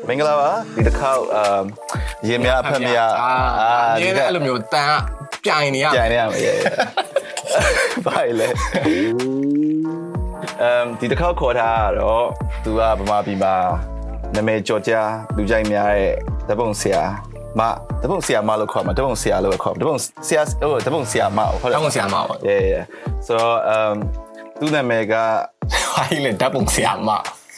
မင်္ဂလာပါဒီတစ်ခေါက်ရေမြအဖက်မြဒီကအဲ့လိုမျိုးတန်ပြိုင်နေရမယ်ဘာလဲဒီတစ်ခေါက်ခေါ်ထားတော့သူကဗမာပြည်မှာနာမည်ကျော်ကြားလူကြိုက်များတဲ့တပုံဆရာတပုံဆရာမလို့ခေါ်မှာတပုံဆရာလို့ခေါ်တပုံဆရာတပုံဆရာမဟုတ်တယ်တပုံဆရာမပေါ့ so သူနာမည်ကဟိုင်းလေတပုံဆရာမ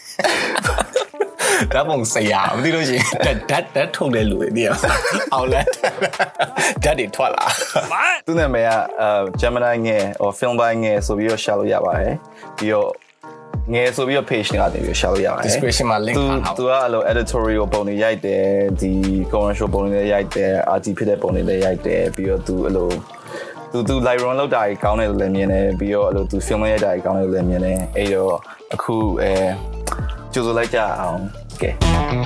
ဓာတ်ပုံဆရာမသိလို့ရှိရင်ဓာတ်ထုတ်တဲ့လူတွေတည်းအောင်လဲဓာတ်တွေထွက်လာသူနာမည်ကGemini ငယ် or film by ငယ်ဆိုပြီးတော့ရှာလို့ရပါတယ်ပြီးတော့ငယ်ဆိုပြီးတော့ page တွေကနေပြီးရှာလို့ရပါတယ် description မှာ link ထားသူကအဲ့လို editorial ပုံတွေရိုက်တယ်ဒီ commercial ပုံတွေရိုက်တယ် art ဖြစ်တဲ့ပုံတွေရိုက်တယ်ပြီးတော့သူအဲ့လိုသူ live run လုပ်တာကြီးကောင်းတယ်လို့လည်းမြင်တယ်ပြီးတော့အဲ့လိုသူ film ရိုက်တာကြီးကောင်းတယ်လို့လည်းမြင်တယ်အဲ့တော့အခုကြိုးစိုးလိုက်ကြအောင်โอเค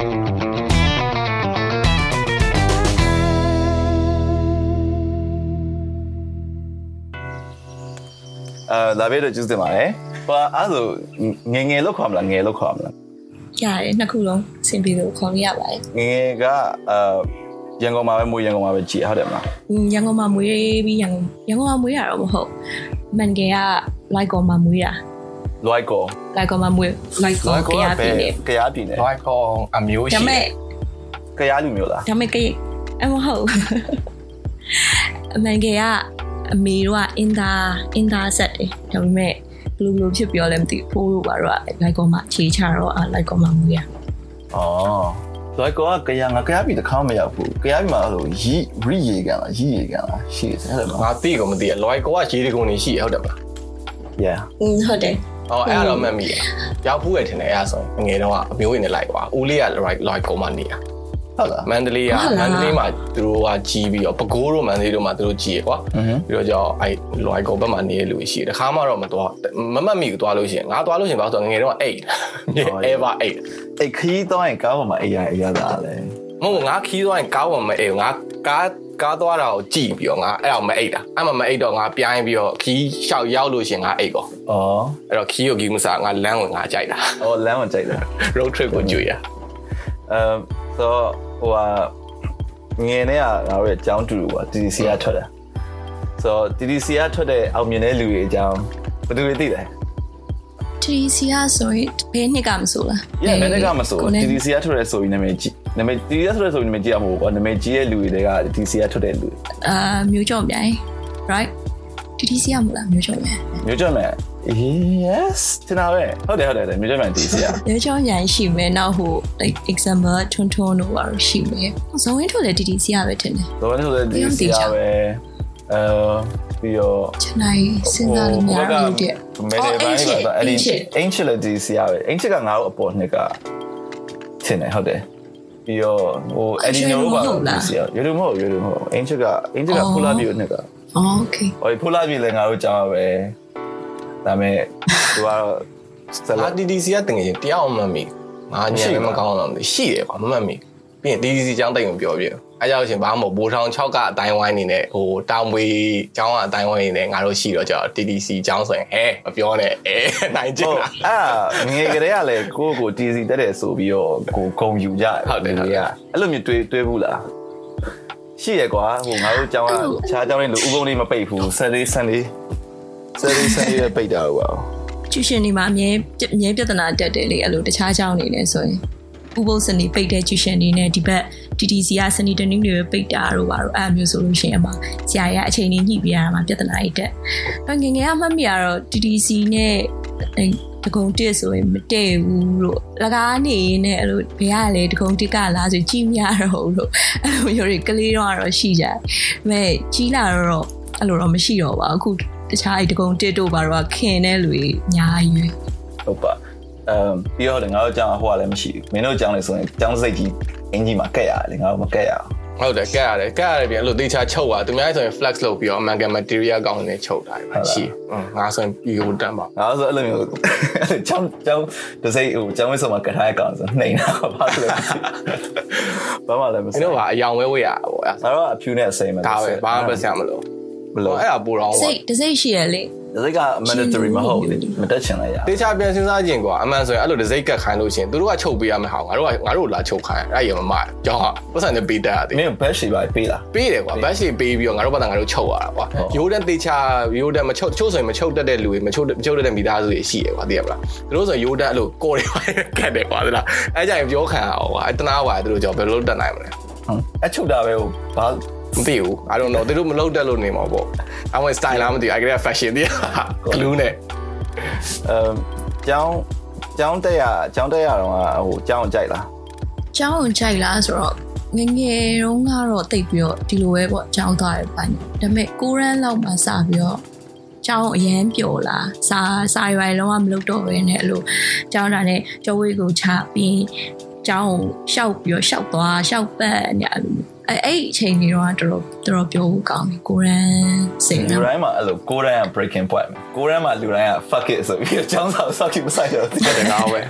လာပြီးတော့ကျူးတင်ပါတယ်ဘာအဲ့လိုငယ်လောက်ခေါ်မလားငယ်လောက်ခေါ်မလားရတယ်နှစ်ခုလုံးအဆင်ပြေလို့ခေါ်လို့ရပါတယ်ငယ်ကရန်ကုန်မှာပဲမွေးရန်ကုန်မှာပဲကြည်ဟုတ်တယ်မလားရန်ကုန်မှာမွေးပြီးရန်ကုန်မှာမွေးရတော့မဟုတ်မန်ကယ်ကလိုက်ကောမှာမွေးတာလိုက်ကောမှာမွေးလိုက်ကောကရပြည်နယ်လိုက်ကောအမျိုးရှိဒါမဲ့ကရလူမျိုးလားဒါမဲ့အမဟုတ်မန်ကယ်ကအမေတို့ကအင်တာဆက်တယ်ဒါပေမဲ့ဘယ်လိုဖြစ်ပြောလဲမသိဘူးဖိုးတို့ကတော့လိုက်ကောမှာခြေချတော့လိုက်ကောမှာမွေးရလိုက်ကောကရငါကရပြည်တစ်ခါမရောက်ဘူးကရပြည်မှာလို့ရီရေကန်လားရှိတယ်အဲ့လိုငါသိကောမသိရလိုက်ကောကရေဒီကုန်နေရှိဟုတ်တယ်မလား yeah ဟုတ်တယ်အဲ့တော့မှတ်မိတယ်ရောက်ဖူးရထင်တယ်အဲ့ဆိုငယ်တော့အမျိုးဝင်နေလိုက်ကွာဦးလေးကလိုက်ကောမှာနေတာဟုတ်လားမန္တလေးမှာသူတို့ကကြီးပြီးတော့ပဲခူးတို့မန္တလေးတို့မှာသူတို့ကြီးရကွာပြီးတော့ကြောအဲ့လွိုင်ကောဘက်မှာနေတဲ့လူရှိတယ်တခါမှတော့မသွားမမှတ်မိဘူးသွားလို့ရှိရင်ငါသွားလို့ရှိရင်ဘာလို့ဆိုငယ်တော့8 ever 8ခီးသွားရင်ကားပေါ်မှာအေးရတာလေမဟုတ်ငါခီးသွားရင်ကားပေါ်မှာအေးငါကားသွားတာကိုကြည့်ပြီးတော့ငါအဲ့အောင်မအိတ်တာအဲ့မှာမအိတ်တော့ငါပြိုင်းပြီးတော့ခီးလျှောက်ရောက်လို့ရှိရင်ငါအိတ်ကောအဲ့တော့ခီးကိုကြီးမစားငါလမ်းဝင်ငါကြိုက်တာလမ်းဝင်ကြိုက်တာ road trip ကိုကြွေရ so ဟိုငယ်နဲ့ကငါတို့ရဲ့အကြောင်းတူတူပါ TDC ကထွက်တာ so TDC ကထွက်တဲ့အောင်မြင်တဲ့လူတွေအကြောင်းဘယ်သူတွေသိလဲ TDC ကဆိုရင်ဘယ်နှစ်ကမဆိုလားဘယ်နှစ်ကမဆို TDC ကထွက်တဲ့ဆိုရင်နာမည်TDC ကထွက်တဲ့ဆိုရင်နာမည်ကြည့်ရမှာပေါ့နာမည်ကြီးရဲ့လူတွေက TDC ကထွက်တဲ့လူမျိုးကြောင့်မြိုင် right TDC ကမလားမျိုးကြောင့်မြိုင် yes တနာပဲဟုတ်တယ်မျိုးကြောင့်မြိုင် TDC ကမျိုးကြောင့်မြိုင်ရှိမယ်နောက်ဟို like example ထွန်းတို့ပါရှိမယ်ဇုံဝင်းထုတ်လည်း TDC ကပဲထင်တယ်ဇုံဝင်းထုတ်လည်း TDC ကပဲပြီးတော့ကျွန်တော်စဉ်းစားလို့မရဘူးတဲ့အဲ့ဒီအင်ချစ်လည်း TDC ကပဲအင်ချစ်ကငါတို့အပေါ်နှစ်ကထင်တယ်ဟုတ်တယ်ပြီးတော့ဟိုအဲ့ဒီနိုးပါTDC ကရွေးမဟုတ်အင်ချစ်ကဖူလာပြီးနှစ်က okay ဟိုဖူလာပြီးလည်းငါတို့ကြောင်းပဲဒါမဲ့သူကတော့ TDC ကတကယ်တယောက်မှမမီငါညံမကောင်းတော့ရှိတယ်ကွာမမှတ်မိပြီးရင် TDC ကျောင်းတိတ်ကိုပြောပြအဲကြောင့်ရှင်ဘာမှမဟုတ်ဘိုးထောင်6ကအတိုင်းဝိုင်းနေနဲ့ဟိုတောင်ပွေကျောင်းကအတိုင်းဝိုင်းနေနဲ့ငါတို့ရှိတော့ကြောက် TDC ကျောင်းဆိုရင်မပြောနဲ့နိုင်ကြလားငယ်ကလေးကလည်းကို TDC တက်တယ်ဆိုပြီးတော့ကိုဂုံယူကြဟုတ်တယ်အဲ့လိုမျိုးတွေးဘူးလားရှိရကွာဟိုငါတို့ကျောင်းကခြားကျောင်းလေးလိုဥပုံလေးမပိတ်ဘူးဆယ်လေးပိတ်တာဟုတ်ပါကျူရှင်ဒီမှာအမြဲပြဿနာတက်တယ်လေအဲ့လိုတခြားကျောင်းနေလဲဆိုရင်ဥပုသ်စနေပိတ်တဲ့ကျူရှင်နေနဲ့ဒီဘက် TDC ကစနေတနင်္ဂနွေပဲပိတ်တာတို့ပါတော့အဲ့မျိုးဆိုလို့ရှိရင်အမဆရာကြီးအချိန်ကြီးညှိပြရတာမှာပြဿနာကြီးတက်ငယ်ကမှတ်မိရတော့ TDC နဲ့တကုံတက်ဆိုရင်မတည့်ဘူးလို့လကားနေနဲ့အဲ့လိုဘယ်ကလဲတကုံတက်ကလားဆိုကြည့်မရတော့လို့အဲ့လိုမျိုးတွေကလေးတော့ရှိကြတယ်မဲ့ကြီးလာတော့အဲ့လိုတော့မရှိတော့ပါအခုတခြားတကုံတက်တို့ပါတော့ခင်တဲ့လူကြီးအများကြီးဟုတ်ပါပြီးတော့လည်းငါတို့ကြောင်းဟိုကလည်းမရှိဘူးမင်းတို့ကြောင်းလေဆိုရင်ကြောင်းစိတ်ကြီးအင်ဂျီမှာကက်ရတယ်လေငါတို့မကက်ရအောင်ဟုတ်တယ်ကက်ရတယ်ပြန်အဲ့လိုတေချာချုပ်သွားသူများဆိုရင် flex လုပ်ပြီးတော့ American material ကောင်းနေချုပ်ထားတယ်ရှိငါဆိုရင်ပြီးကိုတန်းပါငါဆိုအဲ့လိုမျိုးကြောင်းတစ်စိတ်ဟိုကြောင်းဝဲဆိုမှာကက်ထားရကောင်ဆိုနှိမ်တာဘာလို့လဲဘာမှလည်းမဆိုင်အဲ့တော့ကအယောင်ဝဲဝဲရပါပေါ့ငါတို့ကအဖြူနဲ့အစိမ်းပဲဒါပဲဘာမှမဆက်မလို့ဘယ်လိုအဲ့ဒါပူတော့ကွာတစိတ်ရှိရလေစိတ်က mandatory မဟုတ်ဘူးမတက်ချင်လိုက်ရတေချာပြန်စဉ်းစားခြင်းကွာအမှန်ဆိုရင်အဲ့လိုတစိတ်ကတ်ခိုင်းလို့ရှင်သူတို့ကချုပ်ပေးရမယ်ဟောငါတို့လာချုပ်ခိုင်းအဲ့ရမမကြောင်းကပတ်စံနဲ့ပေးတတ်ရတယ်မင်း batch ရှိပါပေးလားပေးတယ်ကွာ batch ပေးပြီးတော့ငါတို့ပတ်စံငါတို့ချုပ်ရတာကွာရိုးတန်းတေချာရိုးတန်းမချုပ်ဆိုရင်မချုပ်တတ်တဲ့လူတွေမချုပ်တတ်တဲ့မိသားစုတွေရှိရကွာသိရမလားသူတို့ဆိုရိုးတန်းအဲ့လိုကော်တွေပါကတ်တယ်ကွာသလားအဲ့ကြရင်ပြောခံအောင်ကွာတနာပါသူတို့ကြောင့်ဘယ်လိုတက်နိုင်မလဲအချုပ်တာပဲဟိုဘာမသိဘူး I don't know သူတို့မလုပ်တတ်လို့နေမှာပေါ့အမှ style လားမသိဘူး I get fashion တည်း glue နဲ့ကျောင်းတက်ရတော့ဟိုကျောင်းကြိုက်လားကျောင်းကြိုက်လားဆိုတော့ငငယ်တုန်းကတော့တိတ်ပြီးတော့ဒီလိုပဲပေါ့ကျောင်းသွားရပိုင်းဒါပေမဲ့ကိုရန်လောက်မှစပြီးတော့ကျောင်းအရန်ပျော်လာစာရွယ်လုံးဝမလုပ်တော့ဘဲနဲ့အဲ့လိုကျောင်းတာနဲ့ကျောင်းဝေးကိုချပြီးကျောင်းရှောက်ပြီးတော့ရှောက်သွားရှောက်ပတ်ညအဲ့အချိန်ကြီးတော့တော်တော်ပြောဖို့ကောင်းတယ်ကိုရန်စိတ်လူတိုင်းမှာအဲ့လိုကိုရန်က breaking point ကိုရန်မှာလူတိုင်းက fuck it ဆိုပြီးကျောင်းဆောင် fuck it မဆိုင်တော့တိကျတယ်ကောင်းပဲ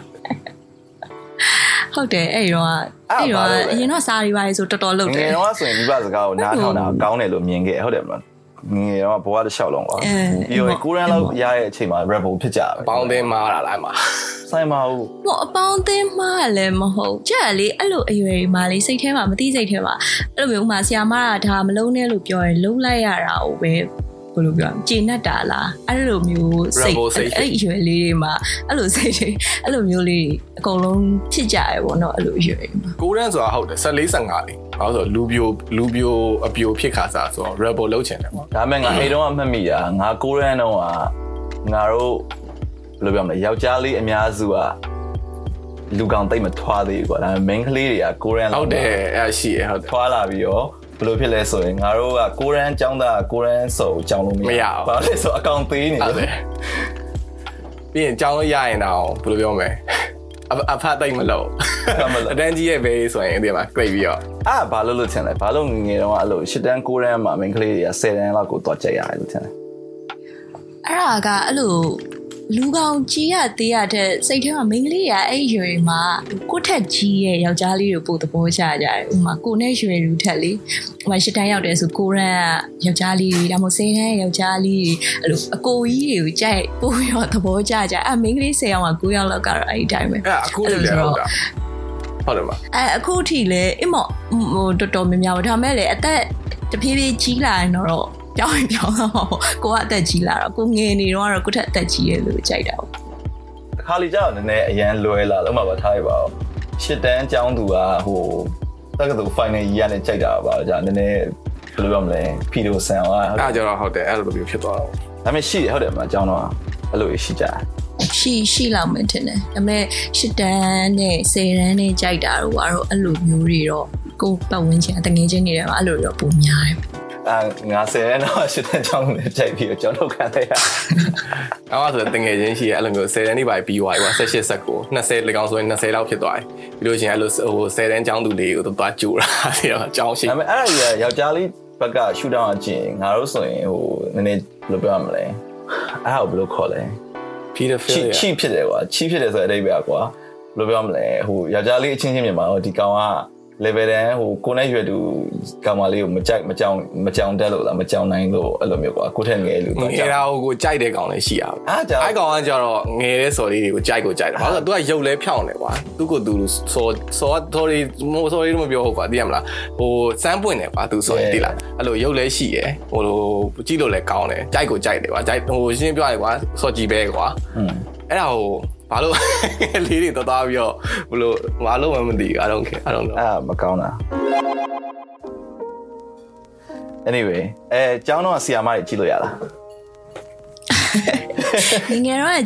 ဟုတ်တယ်အဲ့တော့အရင်တော့စာရီပါလေဆိုတော်တော်လုပ်တယ်ငယ်တော့ဆိုရင်မိဘစကားကိုနားထောင်တာကောင်းတယ်လို့မြင်ခဲ့ဟုတ်တယ်မလားငယ်တော့ဘဝတစ်လျှောက်လုံးကွာပြီးတော့ကိုရန်လောက်ရတဲ့အချိန်မှာ rebel ဖြစ်ကြပဲပေါင်းတင်မာတာလားမှာဆိုင်ပါဘူးဟိုအပေါင်းအသင်းမှားလည်းမဟုတ်ကြက်လေအဲ့လိုအရွယ်တွေမှာလေစိတ်ထဲမှာမသိစိတ်ထဲမှာအဲ့လိုမျိုးဥမာဆရာမကဒါမလုံးနဲ့လို့ပြောရင်လုံးလိုက်ရတာကိုပဲဘယ်လိုပြောကျေနပ်တာလားအဲ့လိုမျိုးစိတ်အဲ့အရွယ်လေးတွေမှာအဲ့လိုစိတ်တွေအဲ့လိုမျိုးလေးအကုန်လုံးဖြစ်ကြရပေါ့နော်အဲ့လိုအရွယ်တွေမှာကိုရန်ဆိုတာဟုတ်တယ်14 15လေးဘာလို့ဆိုလူပြိုအပြိုဖြစ်ခါစားဆိုတော့ rebel လုပ်ချင်တယ်ပေါ့ဒါပေမဲ့ငါအဲ့တော့မှတ်မိတာငါကိုရန်တော့ငါတို့ဘယ်လိုပြောမလဲယောက်ျားလေးအများစုကလူကောင်တိတ်မထွားသေးဘူးကွာဒါပေမဲ့ main ကလေးတွေကကိုရန်ဟုတ်တယ်အဲ့ရှိရဟုတ်ထွားလာပြီးတော့ဘယ်လိုဖြစ်လဲဆိုရင်ငါတို့ကကိုရန်ចောင်းသားကိုရန်စုံចောင်းလို့မရဘူးဘာလဲဆိုအကောင်သေးနေတယ်ပြီးရင်ចောင်းလို့ရရင်တော့ဘယ်လိုပြောမလဲအဖတ်တိတ်မလို့အတန်းကြီးရဲ့ဘေးဆိုရင်ဒီမှာ great ပြီးတော့ဘာလို့ချင်လဲဘာလို့ငယ်တော့အဲ့လို10တန်း9တန်းမှာ main ကလေးတွေက10တန်းလောက်ကိုတော့ကြိုက်ရတယ်လို့ထင်တယ်အဲ့ဒါကအဲ့လိုလူကောင်ကြီးရသေးရတဲ့စိတ်ထဲမှာမိန်းကလေးရအဲ့ရွယ်မှာကိုထက်ကြီးရဲ့ယောက်ျားလေးကိုပို့သဘောချကြတယ်ဥမာကိုနဲ့ရွယ်လူထက်လေဥမာ10တန်းရောက်တယ်ဆိုကိုရန်ကယောက်ျားလေးဒါမှမဟုတ်10တန်းယောက်ျားလေးအဲ့လိုအကိုကြီးတွေကိုကြိုက်ပို့ရောသဘောချကြအဲ့မိန်းကလေး10ယောက်က9ယောက်လောက်ကတော့အဲ့ဒီတိုင်းပဲအဲ့အခုလည်းဟုတ်တာဟုတ်တယ်မအခုထိလေအမေဟိုတော်တော်များများပါဒါမဲ့လေအသက်တဖြည်းဖြည်းကြီးလာရင်တော့ပြောင်းတော့ကိုကအသက်ကြီးလာတော့ကိုငယ်နေတော့ကိုထက်အသက်ကြီးရဲ့လို့ကြိုက်တာပေါ့တခါလေကြာတော့နည်းနည်းအရန်လွယ်လာတော့မှပါထားရပါဦး10တန်းကျောင်းသူကဟိုတက္ကသိုလ် final year နဲ့ကြိုက်တာပါကြာနည်းနည်းဘယ်လိုပြောမလဲဖီဒိုဆန်ကအဲ့ကြတော့ဟုတ်တယ်အဲ့လိုမျိုးဖြစ်သွားတော့ဒါပေမဲ့ရှိတယ်ဟုတ်တယ်မကျောင်းတော့အဲ့လိုရှိကြရှိလောက်မှထင်တယ်ဒါပေမဲ့10တန်းနဲ့10တန်းနဲ့ကြိုက်တာတော့အဲ့လိုမျိုးတွေတော့ကိုပတ်ဝန်းကျင်တငယ်ချင်းတွေတော့အဲ့လိုတော့ပုံများတယ်ငါ10ရက်တော့10တန်းကျောင်းနဲ့ကြိုက်ပြီးတော့ကျောင်းထုတ်ခံလိုက်ရ။အော်ဆိုတငယ်ချင်းရှိရအဲ့လိုမျိုး10တန်းနေပါပြီးသွားပြီကွာ18 19 20လေကောင်ဆိုရင်20လောက်ဖြစ်သွားပြီ။ပြီးလို့ရှိရင်အဲ့လိုဟို10တန်းကျောင်းသူလေးကိုသွားကြိုတာပြီးတော့ကျောင်းရှိ။ဒါပေမဲ့အဲ့ဒါကြီးယောက်ျားလေးဘက်ကရှူတောင်းအကျင်ငါတို့ဆိုရင်ဟိုနည်းနည်းဘယ်လိုပြောရမလဲ။အဲ့ဒါကိုဘယ်လိုခေါ်လဲ။ pedophile ချီဖြစ်တယ်ကွာချီဖြစ်တယ်ဆိုတဲ့အဓိပ္ပာယ်ကွာဘယ်လိုပြောမလဲဟိုယောက်ျားလေးအချင်းချင်းမြန်မာတော့ဒီကောင်ကlevel တန်းဟိုကိုနဲ့ရွယ်သူကောင်မလေးကိုမကြောင်တက်လို့လားမကြောင်နိုင်လို့အဲ့လိုမျိုးကွာကိုထက်ငယ်လို့တော့ငယ်တာကိုကြိုက်တဲ့ကောင်လည်းရှိရပါအဲ့ကောင်ကကြတော့ငယ်တဲ့စော်လေးတွေကိုကြိုက်ဘာလို့လဲသူကရုပ်လဲဖြောင်းတယ်ကွာသူ့ကိုသူစော်လို့မပြောဟုတ်ကွာသိရမလားဟိုစမ်းပွင့်တယ်ကွာသူစော်ရင်သိလားအဲ့လိုရုပ်လဲရှိရယ်ဟိုကြည့်လို့လဲကောင်းတယ်ကြိုက်တယ်ကွာဟိုရှင်းပြရတယ်ကွာစော်ကြည့်ပဲကွာအဲ့ဒါဟိုဘာလို့လေးတွေသွားပြီးတော့ဘလို့မလို့မသိဘူးI don't know မကောင်းတာ anyway ကျောင်းတော့ဆီယာမတွေကြည့်လို့ရလားငယ်တော့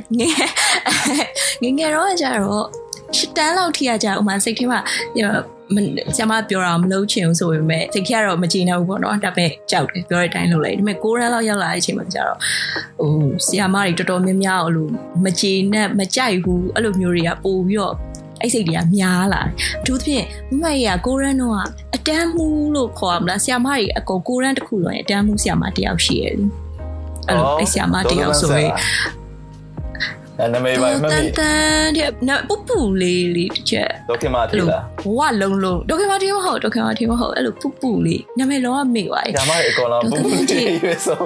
ကြတော့10တန်းလောက်ထိရကြဥမာစိတ်ထဲမှာဆရာမပြောတာမလုပ်ချင်ဘူးဆိုပေမဲ့စိတ်ထဲကတော့မကြည်နေဘူးပေါ့နော်ဒါပေမဲ့ကြောက်တယ်ပြောတဲ့အတိုင်းလုပ်လိုက်ဒါပေမဲ့9တန်းလောက်ရောက်လာတဲ့အချိန်မှာကျတော့ဟိုဆရာမတွေတော်တော်များများအဲ့လိုမကြည်နဲ့မကြိုက်ဘူးအဲ့လိုမျိုးတွေကပို့ပြီးတော့အဲ့စိတ်တွေကများလာတယ်အထူးသဖြင့်မမကြီးက9တန်းတော့အတန်းမှုလို့ခေါ်ရမလားဆရာမတွေအကုန်9တန်းတစ်ခုလုံးအတန်းမှုဆရာမတယောက်ရှိရဲ့အဲ့လိုအဲ့ဆရာမတယောက်ဆိုရင်နာမည်ပါမမီတန်တဲ့ပူပူလေးတစ်ချက်ဒေါခင်မာတီလားဘဝလုံးဒေါခင်မာတီမဟုတ်အဲ့လိုပူပူလေးနာမည်လုံးဝမေ့သွားပြီဒါမှအကောင်လုံးပူပူတီရွေးဆုံး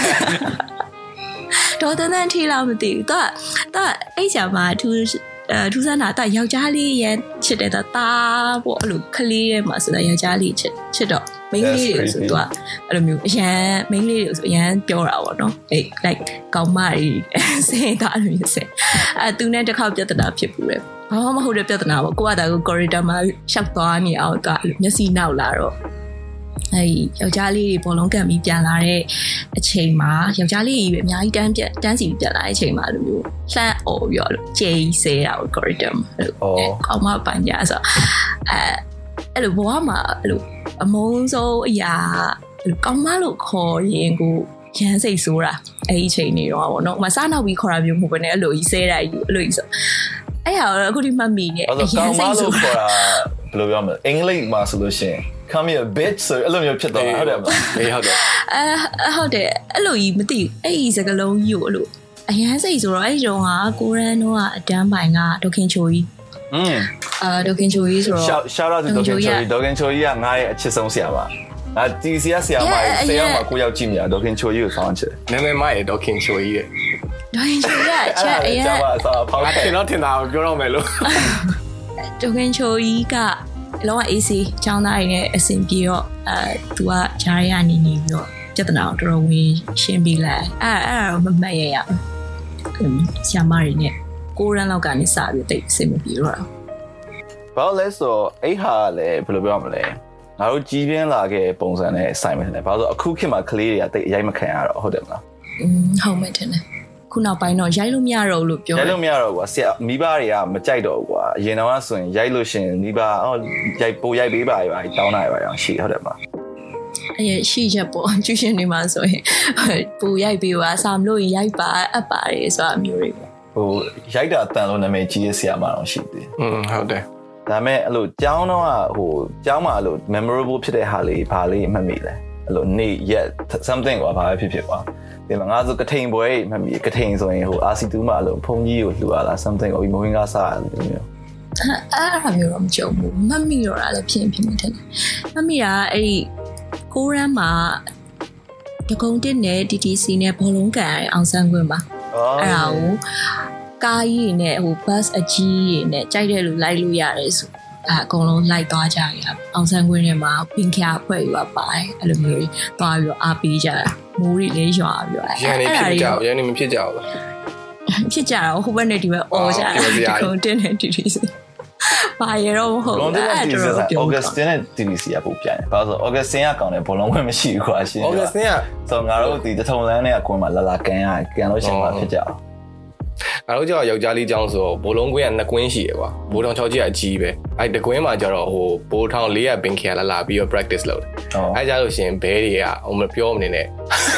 တော်တန်ထီလားမသိဘူးတော့အဲ့ကြမှာထူးဆန်းတာတော့ယောက်ျားလေးရဲ့ချစ်တဲ့တာပေါ့အဲ့လိုကလေးရဲ့မှာဆိုတော့ယောက်ျားလေးချစ်တော့မိန်းလေးတွေဆိုတော့အဲ့လိုမျိုးအရန်မိန်းလေးတွေဆိုအရန်ပြောတာပေါ့နော်အဲ့ like ကောင်းမကြီးစိတ်သားလို့မျိုးစိသူနဲ့တစ်ခါပြဿနာဖြစ်ဘူးလေဘာမှမဟုတ်တဲ့ပြဿနာပေါ့ကိုကတာကို corridor မှာရှောက်သွားနေအောင်ကမျက်စိနောက်လာတော့အဲ့ယောက်ျားလေးတွေဘောလုံးကန်ပြီးပြန်လာတဲ့အချိန်မှာယောက်ျားလေးကြီးပဲအများကြီးတန်းစီပြီးပြန်လာတဲ့အချိန်မှာလိုမျိုးလှမ်းអော်ပြီးတော့ဂျေးဆဲတာကို corridor မှာကောင်းမပန်ကြဆိုအဲ့လိုဘဝမှာအဲ့လိုအမုန်းဆုံးအရာကောင်းမလို့ခေါ်ရင်ကိုရမ်းစိတ်ဆိုးတာအဲ့ဒီအချိန်နေတော့ပေါ့နော်မစားနောက်ပြီးခေါ်တာမျိုးမဟုတ်ဘဲနဲ့အဲ့လိုကြီးဆဲတာကြီးအဲ့လိုကြီးဆိုအဲ့ဟာအခုဒီမှတ်မိနေအရမ်းစိတ်ဆိုးတာဘယ်လိုပြောမလဲအင်္ဂလိပ်မှာဆိုလို့ရှိရင် come here bitch ဆိုအဲ့လိုမျိုးဖြစ်တော့ဟုတ်တယ်မလားဟုတ်တယ်ဟုတ်တယ်အဲ့လိုကြီးမသိအဲ့ဒီစကားလုံးကြီးကိုအဲ့လိုအရန်စိတ်ဆိုတော့အဲ့ဒီတော့ကကိုရန်တော့အတန်းပိုင်ကဒေါခင်ချိုကြီးဒေါခင်ချိုကြီးဆိုတော့ shout out to ဒေါခင်ချိုကြီးကငါရဲ့အချစ်ဆုံးဆရာမတီစီဆရာမဆရာမကိုရောက်ကြည့်မြာဒေါခင်ချိုကြီးကိုဆောင်းချစ်နာမည်မရဲ့ဒေါခင်ချိုကြီးတဲ့ဒေါခင်ချိုကြီးကချက်အရင်ထင်တာပြောတော့မယ်လို့ဒေါခင်ချိုကြီးကလောက AC ចောင်းသားတွေနဲ့အဆင်ပြေတော့သူကဂျားရနေပြီးတော့ပြဿနာကိုတော်တော်ဝင်ရှင်းပြီးလိုက်အဲ့တော့မမှတ်ရရဆရာမတွေနဲ့6 ရန်လောက်ကနေစပြီးတိတ်အဆင်မပြေတော့ဘာလဲဆိုအဲ့ဟာလည်းဘယ်လိုပြောမလဲငါတို့ကြီးပြင်းလာခဲ့ပုံစံနဲ့ဆိုင်မယ်တယ်ဘာလို့အခုခေတ်မှာကလေးတွေကတိတ်ရိုက်မခံရတော့ဟုတ်တယ်မလားဟုတ်မယ်ထင်တယ်ခုနောက်ပိုင်းတော့ရိုက်လို့မရတော့လို့ပြောရိုက်လို့မရတော့ကွာဆရာမိဘတွေကမကြိုက်တော့ဘူးကွာအရင်တော့ဆိုရင်ရိုက်လို့ရှင်မိဘရိုက်ပေးပါရွာတောင်းတာရွာအောင်ရှိဟုတ်တယ်မလားအဲ့ရှိချက်ပေါ့ကျူရှင်တွေမှာဆိုရင်ပူရိုက်ပေးပါစာမလို့ရိုက်ပါအပ်ပါတယ်ဆိုတာမျိုးတွေပေါ့ဟိုရိုက်တာတန်လို့နာမည်ကြီးရဲ့ဆရာမတော့ရှိသေးဟုတ်တယ်ဒါမဲ့အဲ့လိုကျောင်းတော့ဟိုကျောင်းမှာအဲ့လို memorable ဖြစ်တဲ့ဟာလေးဘာလေးမှတ်မိလဲအဲ့လိုနေ့ရက် something ကွာဘာပဲဖြစ်ကွာဒီမှာငါဆိုကထိန်ပွဲမှတ်မိကထိန်ဆိုရင်ဟို RC2 မှာအဲ့လိုဖုန်းကြီးကိုလှူရလား something ကိုမဝင်ကားစားရတယ်မျိုးအဲ့ဒါမျိုးတော့မကြုံဘူးမှတ်မိတော့လည်းဖြစ်နေတယ်မှတ်မိတာအဲ့ဒီ6 ရန်မှာတကုံတစ်နဲ့ TTC နဲ့ဘောလုံးကန်ရအောင်ဆန်းခွင့်ပါအဲ့ဒါကိုကားကြီးနဲ့ဟို bus အကြီးကြီးနဲ့ကြိုက်တဲ့လူလိုက်လို့ရတယ်ဆိုအကုန်လုံးလိုက်သွားကြရအောင်ဆန်းခွင့်ထဲမှာပင်ခါဖွဲ့ယူပါတယ်အဲ့လိုမျိုးသွားပြီးတော့အားပေးကြတာမိုးရီလေးရွာပြီးတော့ရန်နေဖြစ်ကြရန်နေမဖြစ်ကြဘူးလားဖြစ်ကြတော့ဟိုဘက်နဲ့ဒီဘက်အော်ကြတာတကုံတစ်နဲ့ TTC ပါရတော့မဟုတ်ဘူးအဲ့ဒါတော့ Augustine နဲ့ TTC ကပို့ပြန်တယ်ဘာလို့ဆို Augustine ကကောင်းတယ်ဘောလုံးဝင်မရှိဘူးကွာရှင်း Augustine ကဆိုငါတို့ဒီတထုံလန်းနဲ့အကွင်းမှာလာကန်လို့ရှင်မှာဖြစ်ကြအောင်ငါတို့ကြောက်ယောက်ျားလေးကျောင်းဆိုဘိုးလုံးကွင်းက2ကွင်းရှိရကွာဘိုးထောင်6ကြီးကအကြီးပဲအဲ့တကွင်းမှာကျတော့ဟိုဘိုးထောင်400ပင်ခရလာပြီးတော့ practice လုပ်တယ်အဲ့ကြလို့ရှင်ဘဲတွေကဟိုမပြောမနေနဲ့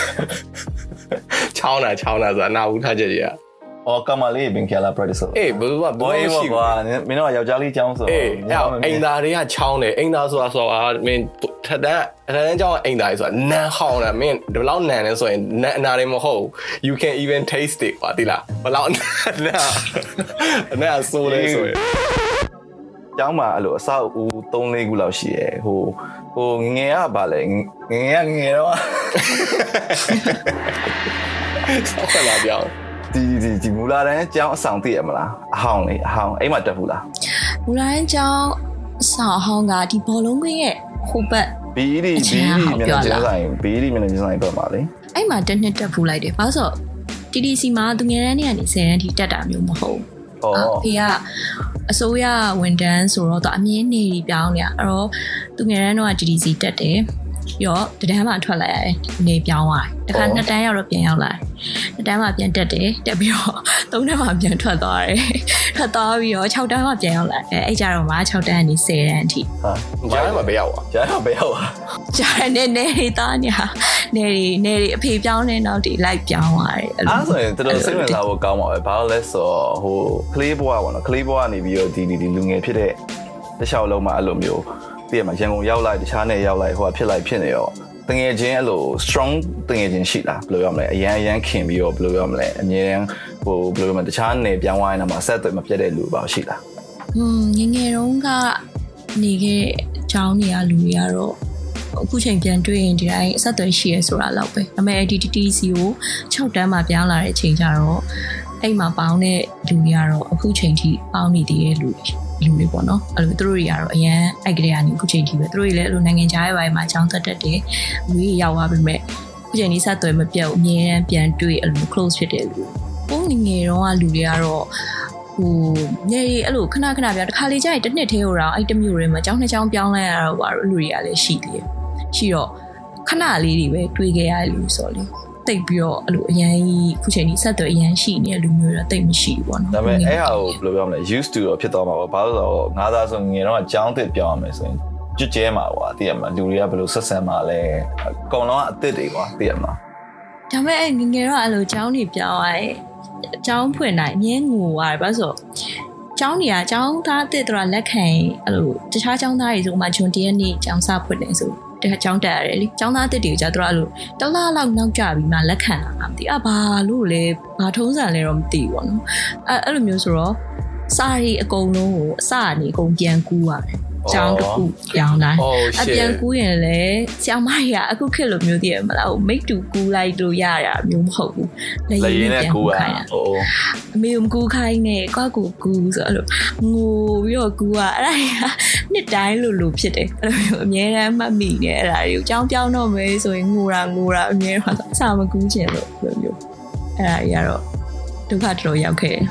ချောင်းတာဆိုတာနာဘူးထားချက်ကြီးအော်ကမလေးပင်ခလာ practice အေးဘယ်လိုရှိကွာမင်းတို့ကယောက်ျားလေးကျောင်းဆိုအေးအိမ်သားတွေကချောင်းတယ်အိမ်သားဆိုတာမင်းထက်တန်းကျောင်းအိမ်သားဆိုတာနန်းဟောင်းတာမင်းဘယ်လောက်နန်းလဲဆိုရင်နန်းအနာတွေမဟုတ် you can even taste it ကွာဒီလားဘယ်လောက်နန်းဆိုးလဲဆိုရင်ကျောင်းမှာအဲ့လိုအဆောက်အဦ 3-4 ခုလောက်ရှိရယ်ဟိုငယ်ကဗာလဲငယ်တော့ဆောက်ခလာပြောင်းဒီမူလာတန်းကျောင်းအဆောင်သိရမလားအဟောင်းအိမ်မှာတက်ဘူးလားမူလာတန်းကျောင်းအဆောင်အဟောင်းကဒီဘောလုံးကွင်းရဲ့ဟိုဘက်ဘီဒီမျက်နှာကျဆိုင်ပတ်ပါလေအဲ့မှာတစ်နှစ်တက်ဖူးလိုက်တယ်ဘာလို့ဆို TTC မှာသူငယ်တန်းကနေ10တန်းထိတက်တာမျိုးမဟုတ်ဘူးဖေကအစိုးရဝန်ထမ်းဆိုတော့သူအမြင့်နေပြီးပြောင်းနေအဲ့တော့သူငယ်တန်းတော့ TTC တက်တယ်ပြီးတော့တန်းမှထွက်လာရတယ်နေပြောင်းသွားတယ်တခါ2တန်းရောက်တော့ပြန်ရောက်လာတယ်2တန်းမှပြန်တက်တယ်တက်ပြီးတော့3တန်းမှပြန်ထွက်သွားတယ်ထွက်သွားပြီးတော့6တန်းမှပြန်ရောက်လာတယ်အဲ့ကြတော့မှ6တန်းကနေ10တန်းအထိကြားထဲမှာပဲရောက်သွားကြားထဲနေသားညာနေအဖေပြောင်းနေတော့ဒီလိုက်ပြောင်းသွားတယ်အဲ့ဆိုရင်တော်တော်စိတ်ဝင်စားဖို့ကောင်းပါပဲဘာလို့လဲဆိုဟိုကလေးဘွားပေါ့နော်ကလေးဘွားကနေပြီးတော့ဒီလူငယ်ဖြစ်တဲ့တခြားလုံးမှာအဲ့လိုမျိုးတည့်မှာရန်ကုန်ရောက်လိုက်တခြားနယ်ရောက်လိုက်ဟိုဖြစ်လိုက်ဖြစ်နေရောတငယ်ချင်းအဲ့လို strong တငယ်ချင်းရှိလားဘယ်လိုရမလဲအရန်ခင်ပြီးတော့ဘယ်လိုရမလဲအမြဲတမ်းဟိုဘယ်လိုမှတခြားနေပြောင်းသွားရင်တော့ဆက်သွယ်မပြတ်တဲ့လူပါရှိလားငငယ်တုန်းကနေခဲ့အကြောင်းတွေကလူတွေကတော့အခုချိန်ပြန်တွေ့ရင်ဒီတိုင်းအဆက်အသွယ်ရှိရဲဆိုတာတော့ပဲဒါပေမဲ့ DTTC ကို6တန်းမှာပြောင်းလာတဲ့အချိန်ကျတော့အဲ့မှာပေါင်းတဲ့လူတွေကတော့အခုချိန်ထိပေါင်းနေသေးတဲ့လူတွေပေါ့နော်အဲ့လိုသူတို့တွေကတော့အရန်အဲ့ကလေးကနေအခုချိန်ထိပဲသူတို့တွေလည်းအဲ့လိုနိုင်ငံခြားရဲ့ဘက်မှာအကြောင်းသက်တယ်လူတွေရောက်သွားပြီမဲ့အခုချိန်นี้ဆက်သွယ်မပြောက်အမြဲတမ်းပြန်တွေ့အဲ့လို close ဖြစ်တဲ့လူပုံငယ်တုန်းကလူတွေကတော့ဟိုညအဲ့လိုခဏပြောင်းတစ်ခါလေကြာရင်တစ်နှစ်သေးဟိုတော့အဲ့တမျိုးတွေမှာအကြောင်းနှစ်ကြောင်းပြောင်းလဲရတော့ဘာလို့လူတွေကလည်းရှိသေးတယ်ရှိတော့ခဏလေးတွေပဲတွေးခဲ့ရတဲ့လူဆိုလေတိတ်ပြီးတော့အဲ့လိုအရန်ကြီးခုချိန်ကြီးဆက်သွယ်အရန်ရှိနေတဲ့လူမျိုးတော့တိတ်မရှိဘူးပေါ့နော်ဒါပေမဲ့အဲ့ဟာကိုဘယ်လိုပြောမလဲ used to တော့ဖြစ်သွားမှာပေါ့ဘာလို့လဲဆိုတော့ငါးသားဆိုငယ်တော့အကြောင်းသစ်ပြောင်းရမယ်ဆိုရင်ကြွကျဲမှာကွာသိရမှာလူတွေကဘယ်လိုဆက်ဆံမှာလဲအကုန်လုံးကအသစ်တွေကွာသိရမှာဒါပေမဲ့အဲ့ငယ်တော့အဲ့လိုအကြောင်းတွေပြောင်းရရဲ့အကြောင်းဖွင့်နိုင်အမြဲငိုရတယ်ဘာလို့ဆိုကျောင်းတွေကကျောင်းသားတစ်တော်လက်ခံအဲ့လိုတခြားကျောင်းသားတွေဆိုမှဂျွန်တရက်နေ့ကျောင်းစဖွင့်နေဆိုတခါကျောင်းတက်ရတယ်လေကျောင်းသားတစ်တွေကကြတော့အဲ့လိုတလားလောက်နောက်ကျပြီးမှလက်ခံလာတာမသိဘာလို့လဲဘာထုံးစံလဲတော့မသိဘူးပေါ့နော်အဲ့လိုမျိုးဆိုတော့စာရီအကုန်လုံးကိုအစကနေအကုန်ပြန်ကူးရတယ်ကျောင်းတစ်ခုပြောင်းတိုင်းအပြန်ကူးရင်လည်းကျောင်းမကြီးကအခုခေတ်လိုမျိုးတည်းမလားဟိုမိတ်တူကူးလိုက်လို့ရတာမျိုးမဟုတ်ဘူးလေရင်နဲ့ကူးရအမေမကူးခိုင်းနဲ့ကွာကူကူးဆိုအဲ့လိုငိုပြီးတော့ကူးရအဲ့ဒါနှစ်တိုင်းလိုဖြစ်တယ်အဲ့လိုအများအားမှတ်မိနေအဲ့ဒါတွေကိုကျောင်းပြောင်းတော့မယ်ဆိုရင်ငိုတာအများအားအစာမကူးချင်လို့လိုမျိုးအဲ့ဒါကြီးကတော့ဒုက္ခတော်တော်ရောက်ခဲ့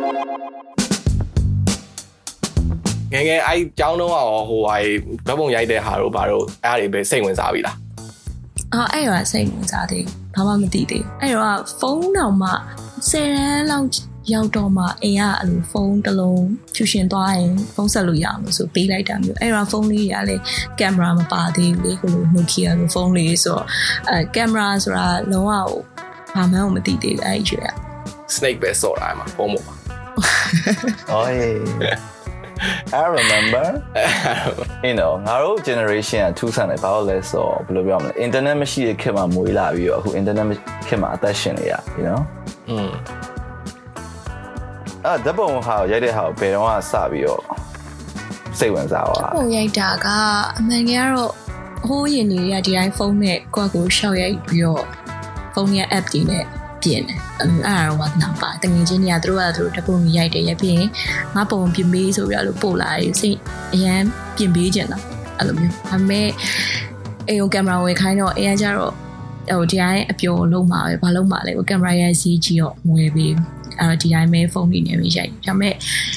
ငယ်အဲ့ကျောင်းတော့ဟိုဓာတ်ပုံရိုက်တဲ့ဟာတို့ဘာတို့အဲ့ဒါတွေပဲစိတ်ဝင်စားပြီလားအဲ့တော့စိတ်ဝင်စားသေးဘာမှမသိသေးအဲ့တော့ဖုန်းတော့မှ10တန်းလောက်ရောက်တော့မှအိမ်ကအဲ့လိုဖုန်းတစ်လုံးဖြူရှင်သွားရင်ဖုန်းဆက်လို့ရအောင်လို့ဆိုပေးလိုက်တာမျိုးအဲ့တော့ဖုန်းလေးတွေကလည်းကင်မရာမပါသေးဘူးလေဟိုလို Nokia လိုဖုန်းလေးဆိုတော့ကင်မရာဆိုတာလုံးဝဘာမှမသိသေးဘူးအဲ့ဒီက snake ပဲစော်တာမှာဖုန်းပေါ်မှာ I remember you know ငါတို့ generation ကထူးဆန်းတယ်ဘာလို့လဲဆိုတော့ဘယ်လိုပြောမလဲ internet မရှိတဲ့ခေတ်မှာမွေးလာပြီးတော့အခု internet ခေတ်မှာအသက်ရှင်နေရ you know ဓာတ်ပုံဟာရိုက်တဲ့ဟာကိုဘယ်တော့မှစပြီးတော့စိတ်ဝင်စားသွားပုံရိုက်တာကအမှန်ကတော့ဟိုးရင်တွေကဒီတိုင်းဖုန်းနဲ့ကိုယ့်ကိုရှောက်ရိုက်ပြီးတော့ဖုန်းရဲ့ app တွေနဲ့ပြင်တယ်အဲ့ဒါတော့ဝါသနာပါတကယ်ချင်းတွေကသူတို့ကသူတို့ဓာတ်ပုံရိုက်တယ်ရိုက်ပြီးရင်ငါပုံပြင်ပေးဆိုပြီးတော့ပို့လာတယ်စိတ်အရန်ပြင်ပေးကြတာအဲ့လိုမျိုးဒါပေမဲ့အိမ်ကင်မရာဝယ်ခိုင်းတော့အရန်ကြတော့ဟိုဒီတိုင်းအပျော်လုံးမှာပဲဘာလုံးမှာလဲကင်မရာရဲ့စီးကြီးတော့ဝယ်ပြီးအဲ့တော့ဒီတိုင်းပဲဖုန်းလေးနဲ့ပဲရိုက်ဒါပေမဲ့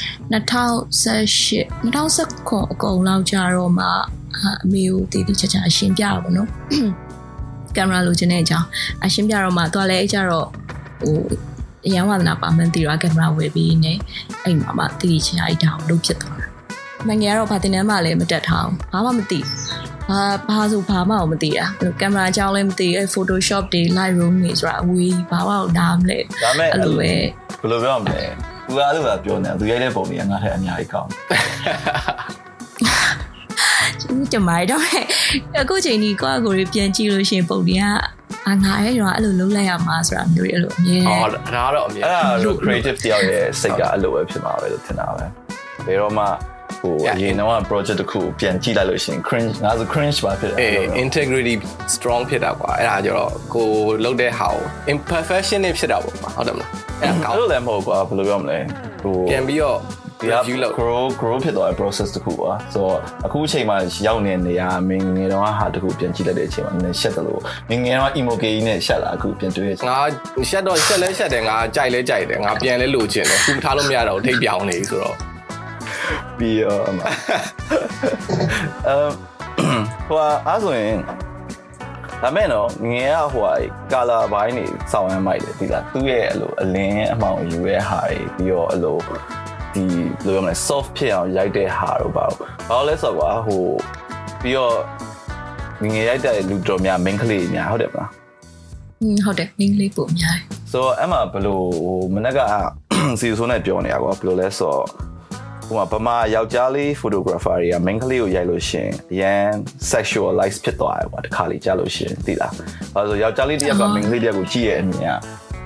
2018 2019အကုန်လောက်ကြာတော့မှအမေကိုတည်တည်ချာချာရှင်းပြတာပေါ့နော်ကင်မရာလိုချင်တဲ့အကြောင်းအရှင်းပြတော့မှသူကလည်းအဲ့ကြတော့ဟိုအရန်ဝါသနာပါမှန်းတည်တော့ကင်မရာဝယ်ပြီးနေအဲ့မှာမှတည်ချင်အဲ့ဒါကိုလုပ်ဖြစ်သွားတာမငယ်ကတော့ဘာတင်တန်းမှလည်းမတက်ထားအောင်ဘာမှမသိဘာဆိုဘာမှမသိတာကင်မရာအကြောင်းလည်းမသိအဲ့ Photoshop တွေ Lightroom တွေဆိုတာအဝေးဘာမှနားမလဲအဲ့လိုပဲဘယ်လိုပြောမလဲသူကအဲ့လိုပဲပြောနေတာသူရိုက်တဲ့ပုံတွေကငါထက်အများကြီးကောင်းကျမတော့အခုချိန်ကြီးကိုယ့်ကိုယ်ပြန်ကြည့်လို့ရှိရင်ပုံတွေကငါရဲ့ရောအဲ့လိုလုံးလိုက်ရမှာဆိုတာမျိုးတွေအဲ့လိုအမြဲဒါတော့အမြဲအဲ့လို creative တယောက်ရဲ့စိတ်ကအဲ့လိုပဲဖြစ်မှာပဲလို့ထင်တာပဲဘယ်တော့မှဟိုအရင်တော့ project တစ်ခုပြန်ကြည့်လိုက်လို့ရှိရင် cringe ငါဆို cringe ပါဖြစ်တယ် integrity strong ဖြစ်တာကွာအဲ့ဒါကြတော့ကိုလုပ်တဲ့ဟာကို imperfection နဲ့ဖြစ်တာပေါ့ကွာဟုတ်တယ်မလားအဲ့ဒါကောင်းလို့လည်းမဟုတ်ကွာဘယ်လိုပြောမလဲဟိုပြန်ပြီးတော့ဒီက grow ဖြစ်သွားတဲ့ process တခုပါဆိုတော့အခုအချိန်မှာရောက်နေတဲ့နေရာမင်းငယ်တော့ဟာတခုပြန်ကြည့်လိုက်တဲ့အချိန်မှာနည်းရှက်တယ်လို့ငယ်တော့ emo gay နဲ့ရှက်လာအခုပြန်တွေ့ရငါရှက်တော့ရှက်လဲရှက်တယ်ငါကြိုက်လဲကြိုက်တယ်ငါပြန်လဲလိုချင်တယ်သူထားလို့မရတော့ထိပ်ပြောင်းနေဆိုတော့ပြီးဟိုအားဆိုရင်ဒါမဲ့တော့ငယ်ကဟိုကာလာဘိုင်းနေစောင်းရမ်းမိုက်တယ်ဒီလားသူ့ရဲ့အဲ့လိုအလင်းအမှောင်ယူရဲဟာပြီးတော့အဲ့လိုဒီလိုရမယ် soft ဖြစ်အောင်ရိုက်တဲ့ဟာတော့ဘာလို့လဲဆိုတော့ဟိုပြီးတော့ငယ်ရိုက်တဲ့လူတော်များ main ကလေးများဟုတ်တယ်မလားဟုတ်တယ် main ကလေးပုံများဆိုတော့အဲ့မှာဘလို့ဟိုမနေ့ကစီဆိုးနဲ့ပြောနေရကွာဘလို့လဲဆိုတော့ဟိုမှာဗမာယောက်ျားလေး photographer တွေက main ကလေးကိုရိုက်လို့ရှင်အရန် sexualize ဖြစ်သွားတယ်ကွာတခါလေကြားလို့ရှင်သိလားဘာလို့ယောက်ျားလေးတယောက်က main ကလေးတယောက်ကိုကြည့်ရဲ့အမြင်ကဟ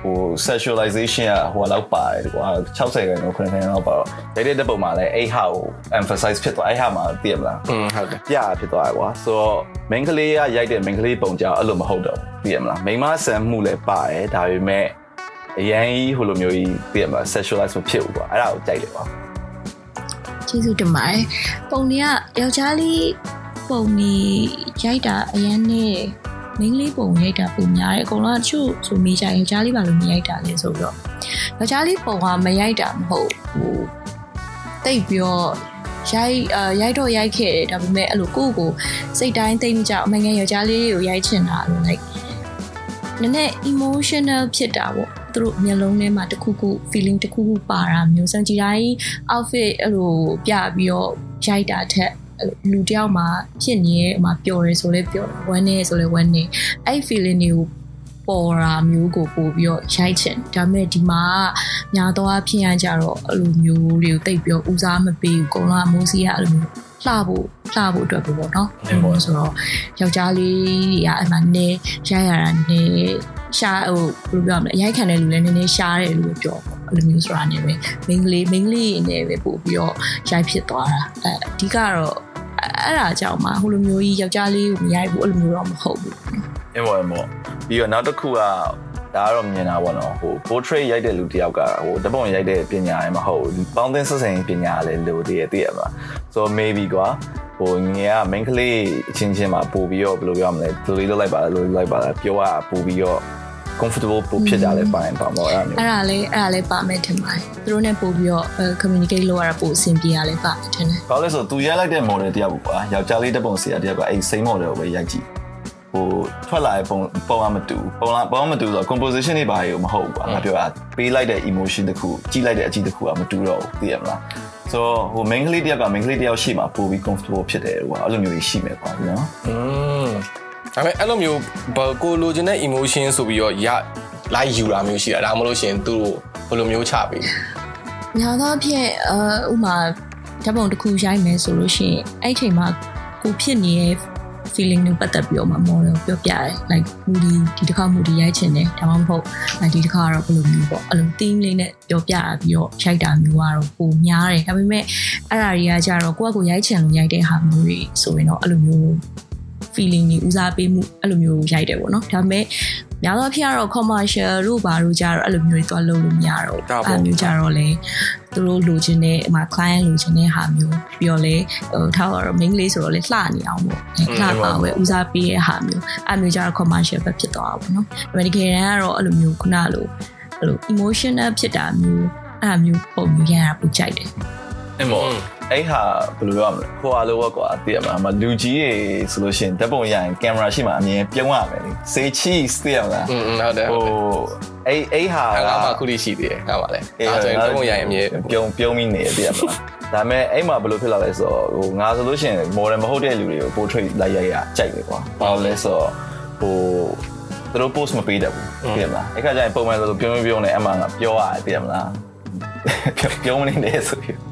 sexualization ဟိုလောက်ပါတယ်ကွာ60ခန်းတော့90ခန်းလောက်ပါတော့ရိုက်တဲ့ပုံမှာလည်းအဲ့ဟာကို emphasize ဖြစ်သွားအဲ့ဟာမှာသိရမလားဟုတ်တယ်ပြဖြစ်သွားတယ်ကွာဆိုတော့ main ကလေးကရိုက်တဲ့ main ကလေးပုံကြောင်အဲ့လိုမဟုတ်တော့သိရမလားမိန်းမဆန်မှုလည်းပါတယ်ဒါပေမဲ့အရင်ဟိုလိုမျိုးကြီးသိရမလား sexualize မဖြစ်ဘူးကွာအဲ့ဒါကိုကြိုက်တယ်ကွာကျေးဇူးတင်ပါတယ်ပုံတွေကယောက်ျားလေးပုံတွေရိုက်တာအရင်နဲ့မိန်းကလေးပုံရိုက်တာပုံများတယ်အကုန်လုံးတချို့ဆိုမိကြယောက်ျားလေးပါလို့မရိုက်တာလဲဆိုတော့ယောက်ျားလေးပုံကမရိုက်တာမဟုတ်ဘူးတိတ်ပြီးတော့ရိုက်တော့ရိုက်ခဲ့တယ်ဒါပေမဲ့အဲ့လိုကိုစိတ်တိုင်းသိမ့်မကြောက်အမှန်ငယ်ယောက်ျားလေးကိုရိုက်ချင်တာလို့ like နည်းနည်း emotional ဖြစ်တာပေါ့သူတို့မျက်လုံးထဲမှာတခုခု feeling တခုခုပါတာမျိုးစံကြည်တိုင်း outfit အဲ့လိုပြပြီးတော့ရိုက်တာထက်လူတယောက်မှာဖြစ်နေရဲ့မှာပျော်ရဲဆိုလဲပျော်ဝမ်းနေဆိုလဲဝမ်းနေအဲ့ feeling တွေကိုပေါ်တာမျိုးကိုပို့ပြီးတော့ရိုက်ချင်ဒါပေမဲ့ဒီမှာညာတော့ဖြစ်ရကြတော့အဲ့လိုမျိုးတွေကိုတိတ်ပြီးတော့ဦးစားမပေးဘူးအကုန်လုံးအမိုးစီးရအဲ့လိုမျိုးလှဖို့အတွက်ပေါ့နော်ဆိုတော့ယောက်ျားလေးတွေကအဲ့မှာနေရိုက်ရတာနေရှာဟိုဘယ်လိုပြောမလဲအရိုက်ခံတဲ့လူလည်းနည်းနည်းရှားတယ်လို့ပြောပေါ့အဲ့လိုမျိုးဆိုတာနေပဲမိန်းကလေးနဲ့ပဲပို့ပြီးတော့ရိုက်ဖြစ်သွားတာအဓိကတော့အဲ့ဒါကြောင့်မှဟိုလိုမျိုးကြီးယောက်ျားလေးကိုမရိုက်ဘူးအဲ့လိုမျိုးတော့မဟုတ်ဘူးအဲ့မောပြီးတော့နောက်တစ်ခုကဒါကတော့မြင်တာပေါ့နော်ဟို portrait ရိုက်တဲ့လူတစ်ယောက်ကဟိုတပုံရိုက်တဲ့ပညာလည်းမဟုတ်ဘူးပေါင်းသင်းဆက်ဆံပညာလည်းလိုသေးတယ်သိရမှာ so maybe ကွာဟိုငယ်က main ကလေးအချင်းမှာပို့ပြီးတော့ဘယ်လိုပြောမလဲဒီလိုလုပ်လိုက်ပါလားပြောရပို့ပြီးတော့ comfortable ပို့ဖြစ်ကြလဲပိုင်းပါပေါ့အဲ့ဒါလည်းပါမယ်ထင်ပါတယ်သူတို့နဲ့ပို့ပြီးတော့ communicate လုပ်ရတာပို့အဆင်ပြေရလဲပါမယ်ထင်တယ်ဘာလို့လဲဆိုသူရိုက်လိုက်တဲ့ model တယောက်ကွာယောက်ျားလေးတစ်ပုံစီတယောက်ကအဲ့ same model ကိုပဲရိုက်ကြည့်ဟိုထွက်လာတဲ့ပုံကမတူပုံမတူဆိုတော့ composition တွေဘာတွေမဟုတ်ဘူးကွာငါပြောတာပေးလိုက်တဲ့ emotion တခုကြည့်လိုက်တဲ့အကြည့်တခုကမတူတော့ဘူးသိရမလားဆိုတော့ဟို main ကလေးတယောက်က main ကလေးတယောက်ရှိမှပို့ပြီး comfortable ဖြစ်တယ်ကွာအဲ့လိုမျိုးရှိမယ်ကွာနော်ဒါပေမဲ့အဲ့လိုမျိုးကိုလိုချင်တဲ့ emotion ဆိုပြီးတော့လိုက်ယူတာမျိုးရှိတာဒါမှမဟုတ်ရှင်သူ့ကိုဘယ်လိုမျိုးချပေးညာတော့ဖြစ်ဥမာဓာတ်ပုံတစ်ခုရိုက်မယ်ဆိုလို့ရှိရင်အဲ့ချိန်မှာကိုဖြစ်နေတဲ့ feeling နဲ့ပတ်သက်ပြီးတော့မှ model ပြောပြတယ် like moody ဒီတစ်ခါ moody ရိုက်ချင်တယ်ဒါမှမဟုတ်ဒီတစ်ခါကတော့ဘယ်လိုမျိုးပေါ့အဲ့လို theme လေးနဲ့ပြောပြတာပြီးတော့ရိုက်တာမျိုးကတော့ပုံများတယ်ဒါပေမဲ့အဲ့ဒါတွေကကြတော့ကိုယ့်အကိုရိုက်ချင်လို့ရိုက်တဲ့ဟာမျိုးတွေဆိုရင်တော့အဲ့လိုမျိုး feeling တွေဦးစားပေးမှုအဲ့လိုမျိုးရိုက်တယ်ပေါ့နော်ဒါပေမဲ့များသောအားဖြင့်ကတော့ commercial တို့ဘာလို့ကြတော့အဲ့လိုမျိုးတွေသွားလုပ်လို့မရတော့အဲ့မျိုးကြတော့လေသူတို့လိုချင်တဲ့ဟို client လိုချင်တဲ့ဟာမျိုးပြီးတော့လေဟိုထားတော့ main လေးဆိုတော့လေလှနေအောင်ပေါ့လှပါပဲဦးစားပေးတဲ့ဟာမျိုးအဲ့မျိုးကြတော့ commercial ပဲဖြစ်သွားတာပေါ့နော်ဒါပေမဲ့တကယ်တမ်းကတော့အဲ့လိုမျိုးခုနလိုအဲ့လို emotional ဖြစ်တာမျိုးအဲ့မျိုးပုံမျိုးရတာပိုကြိုက်တယ်အဲ့မောအဲ့ဟာဘယ်လိုပြောမလဲဟိုအားလို့ကွာသိရမှာမလူကြီးရေဆိုလို့ရှိရင်ဓာတ်ပုံရရင်ကင်မရာရှိမှအမြင်ပြုံးရမယ်လေစေချီသိရမလားဟုတ်တယ်ဟိုအဲ့ဟာကမှခုလိရှိသေးတယ်ဟုတ်ပါလေအဲ့ဆိုရင်ဓာတ်ပုံရရင်အမြင်ပြုံးပြီးနေသိရမလားဒါပေမဲ့အဲ့မှာဘယ်လိုဖြစ်လာလဲဆိုတော့ဟိုငါဆိုလို့ရှိရင် model မဟုတ်တဲ့လူတွေကို portrait လိုက်ရိုက်ရကြိုက်တယ်ကွာဘာလို့လဲဆိုတော့ဟိုသူတို့ post မပေးတတ်ဘူးသိရမလားအဲ့ခါကျရင်ပုံမှန်ဆိုပြုံးနေအမှန်ကပြောရတယ်သိရမလားပြုံးနေတယ်ဆိုပြီး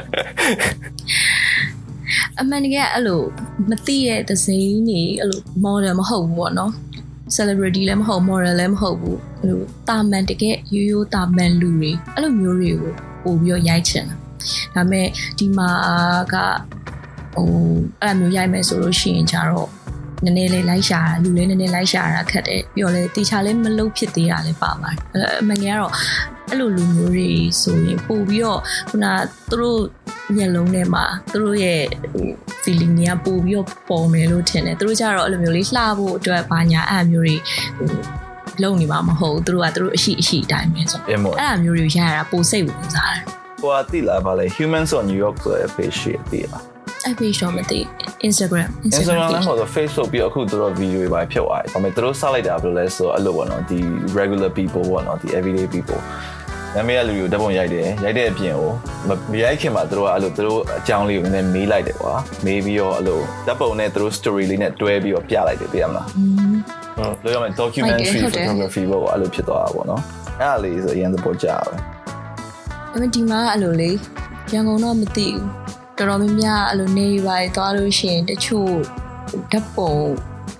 အမှန်တကယ်အဲ့လိုမသိတဲ့သစိမ်းနေအဲ့လို model မဟုတ်ဘူးပေါ့နော် celebrity လည်းမဟုတ် model လည်းမဟုတ်ဘူးအဲ့လိုတာမန်တကယ်ရိုးတာမန်လူတွေအဲ့လိုမျိုးတွေကိုပို့ပြီးတော့ရိုက်ချင်တာဒါပေမဲ့ဒီမှာကဟိုအဲ့လိုမျိုးရိုက်မယ်ဆိုလို့ရှိရင်ကြတော့နည်းနည်းလေးလိုက်ရှာတာလူလေးနည်းနည်းလိုက်ရှာတာခက်တယ်ပြီးတော့လေတီချာလေးမလုပ်ဖြစ်သေးတာလည်းပါပါတယ်အမှန်ကြီးကတော့အဲ့လိုလူမျိုးတွေဆိုရင်ပို့ပြီးတော့ခုနသူတို့မျက်လုံးထဲမှာသူတို့ရဲ့ feeling တွေကပို့ပြီးတော့ပေါ်မယ်လို့ထင်တယ်သူတို့ကြတော့အဲ့လိုမျိုးလေးလှဖို့အတွက်ဘာညာအဲ့မျိုးတွေလုံနေမှာမဟုတ်သူတို့ကသူတို့အရှိအတိုင်းပဲဆိုအဲ့မျိုးတွေရရတာပိုစိတ်ဝင်စားတယ်ဟိုအတိလာပါလေ Humans on New York ဆိုတဲ့ page ရှိတယ်ပါအဲ့ page တော့မသိ Instagram လည်းဟို Facebook ပြီးအခုသူတို့ video တွေပါဖြုတ်သွားတယ်ဒါပေမဲ့သူတို့စလိုက်တာဘယ်လိုလဲဆိုတော့အဲ့လိုပေါ့နော်ဒီ regular people ပေါ့နော်ဒီ everyday people နာမည်ကလူတွေကိုဓာတ်ပုံရိုက်တဲ့အပြင်ကိုမရိုက်ခင်မှာသူတို့ကအဲ့လိုသူတို့အကြောင်းလေးကိုနည်းနည်းမေးလိုက်တယ်ကွာမေးပြီးတော့အဲ့လိုဓာတ်ပုံနဲ့သူတို့ story လေးနဲ့တွဲပြီးတော့ပြလိုက်တယ်သိရမလားလို့ရမယ် documentary photography ပေါ့အဲ့လိုဖြစ်သွားတာပေါ့နော်အဲ့ဒါလေးဆိုအရင်သဘောကျတယ်ဒါပေမဲ့ဒီမှာအဲ့လိုလေရန်ကုန်တော့မသိဘူးတော်တော်များများအဲ့လိုနေပါသွားလို့ရှိရင်တချို့ဓာတ်ပုံ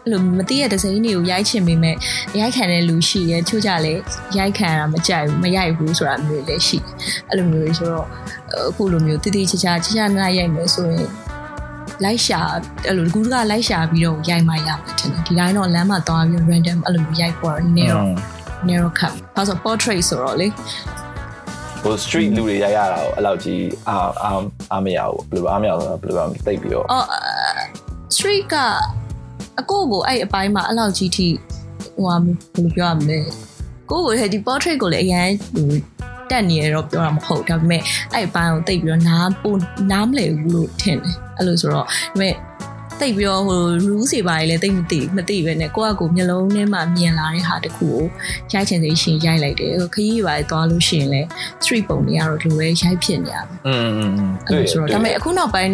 အဲ့လိုမသိရတဲ့စိမ်းတွေကိုရိုက်ချင်ပေမဲ့ရိုက်ခံတဲ့လူရှိရဲချို့ကြလဲရိုက်ခံတာမကြိုက်ဘူးမရိုက်ဘူးဆိုတာမျိုးလည်းရှိအဲ့လိုမျိုးဆိုတော့အခုလိုမျိုးတည်တည်ချာချာနားရိုက်မယ်ဆိုရင်လိုက်ရှာအဲ့လိုကူကလိုက်ရှာပြီးတော့ရိုက်မှရမှာထင်တယ်ဒီတိုင်းတော့လမ်းမှာသွားပြီး random အဲ့လိုမျိုးရိုက်ပေါ်နေတော့cut ဘာလို့ portrait ဆိုတော့လေဟို street လူတွေရိုက်ရတာကိုအဲ့လောက်ကြီးအားမရဘူးဘယ်လိုအားမရဆိုတော့ဘယ်လိုတိတ်ပြီးတော့ street ကအကိုကိုအဲ့အပိုင်းမှာအဲ့လောက်ကြီးထိဟိုဘယ်လိုပြောရမလဲကိုကိုဒီ portrait ကိုလည်းအရင်ဟိုတက်နေရတော့ပြောတာမဟုတ်ဒါပေမဲ့အဲ့အပိုင်းကိုတိတ်ပြီးတော့နားမလည်ဘူးလို့ထင်တယ်အဲ့လိုဆိုတော့ဒါပေမဲ့တိတ်ပြီးတော့ဟို rules တွေပါလေတိတ်မသိပဲနဲ့ကိုကကိုမျက်လုံးထဲမှာမြင်လာတဲ့ဟာတခုကိုရိုက်ချင်သေးရှင်ရိုက်လိုက်တယ်ခရီးပါသွားလို့ရှိရင်လဲ street ပုံတွေကတော့လိုပဲရိုက်ဖြစ်နေရပါအဲ့လိုဆိုတော့ဒါပေမဲ့အခုနောက်ပိုင်း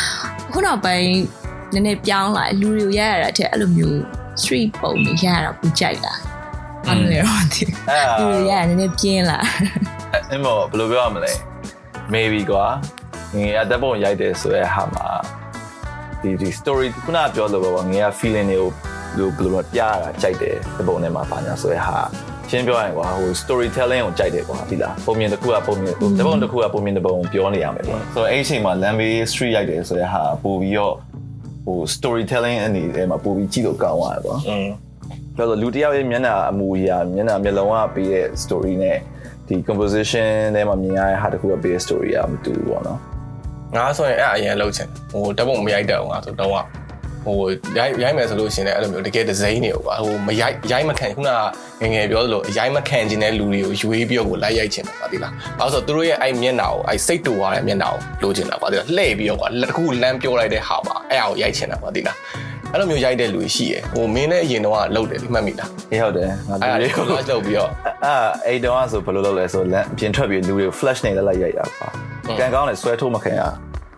နည်းနည်းပြောင်းလာလူတွေကိုရိုက်ရတာတဲ့အဲ့လိုမျိုး street ပုံတွေရိုက်ရတာပူကြိုက်လာအဲ့လိုရောဒီလူတွေရိုက်ရနည်းနည်းပြင်းလာအဲ့မောဘယ်လိုပြောရမလဲ maybe ကွာငယ်အတက်ပုံရိုက်တယ်ဆိုတဲ့ဟာမှာဒီ story ခုနပြောလို့ပေါ့ငယ်က feeling တွေကိုဘယ်လိုပြရတာကြိုက်တယ်ဒီပုံထဲမှာပါညာဆိုတဲ့ဟာရှင်းပြောရင်ကွာဟို storytelling ကိုကြိုက်တယ်ကွာဒီလားပုံမြင်တစ်ခုကပုံမြင်ဒီပုံတစ်ခုကပုံမြင်တစ်ပုံပြောနေရမယ်ပေါ့ဆိုတော့အဲ့ဒီအချိန်မှာ Lambe Street ရိုက်တယ်ဆိုတဲ့ဟာပို့ပြီးတော့ဟို storytelling အနေနဲ့မှာပို့ပြီးကြည့်လို့ကောင်းသွားတယ်ပေါ့ပြောလို့လူတစ်ယောက်ရဲ့မျက်နှာအမူအရာမျက်နှာမျက်လုံးကပေးတဲ့ story နဲ့ဒီ composition ထဲမှာမြင်ရတဲ့ဟာတစ်ခုကပေးတဲ့ story ကမတူဘူးပေါ့နော်ငါဆိုရင်အဲ့အရင်လှုပ်ချင်ဟိုတက်ပုံမရိုက်တတ်ဘူးငါဆိုတော့ဟိုရိုက်မယ်ဆိုလို့ရှိရင်လည်းအဲ့လိုမျိုးတကယ်ဒီဇိုင်းတွေကိုပါဟိုမရိုက်မခံခုနငယ်ပြောသလိုရိုက်မခံခြင်းတဲ့လူတွေကိုရွေးပြီးတော့ကိုလိုက်ရိုက်ချင်တာပါဒီလားဘာလို့ဆိုတော့သူတို့ရဲ့အဲ့မျက်နှာကိုအဲ့စိတ်တူသွားတဲ့မျက်နှာကိုလိုချင်တာပါဒီလားလှည့်ပြီးတော့ကွာတခုလမ်းပြောလိုက်တဲ့ဟာပါအဲ့ဟာကိုရိုက်ချင်တာပါဒီလားအဲ့လိုမျိုးရိုက်တဲ့လူရှိရယ်ဟိုမင်းနဲ့အရင်တော့လှုပ်တယ်ဒီမှတ်မိလားအေးဟုတ်တယ်ငါလူတွေကိုလှုပ်ပြီးတော့အဲ့တော့ဆိုဘယ်လိုလုပ်လဲဆိုလမ်းပြင်ထွက်ပြီးလူတွေကို flash နဲ့လိုက်ရိုက်ရပါကန်ကောင်းနဲ့ဆွဲထိုးမခံရ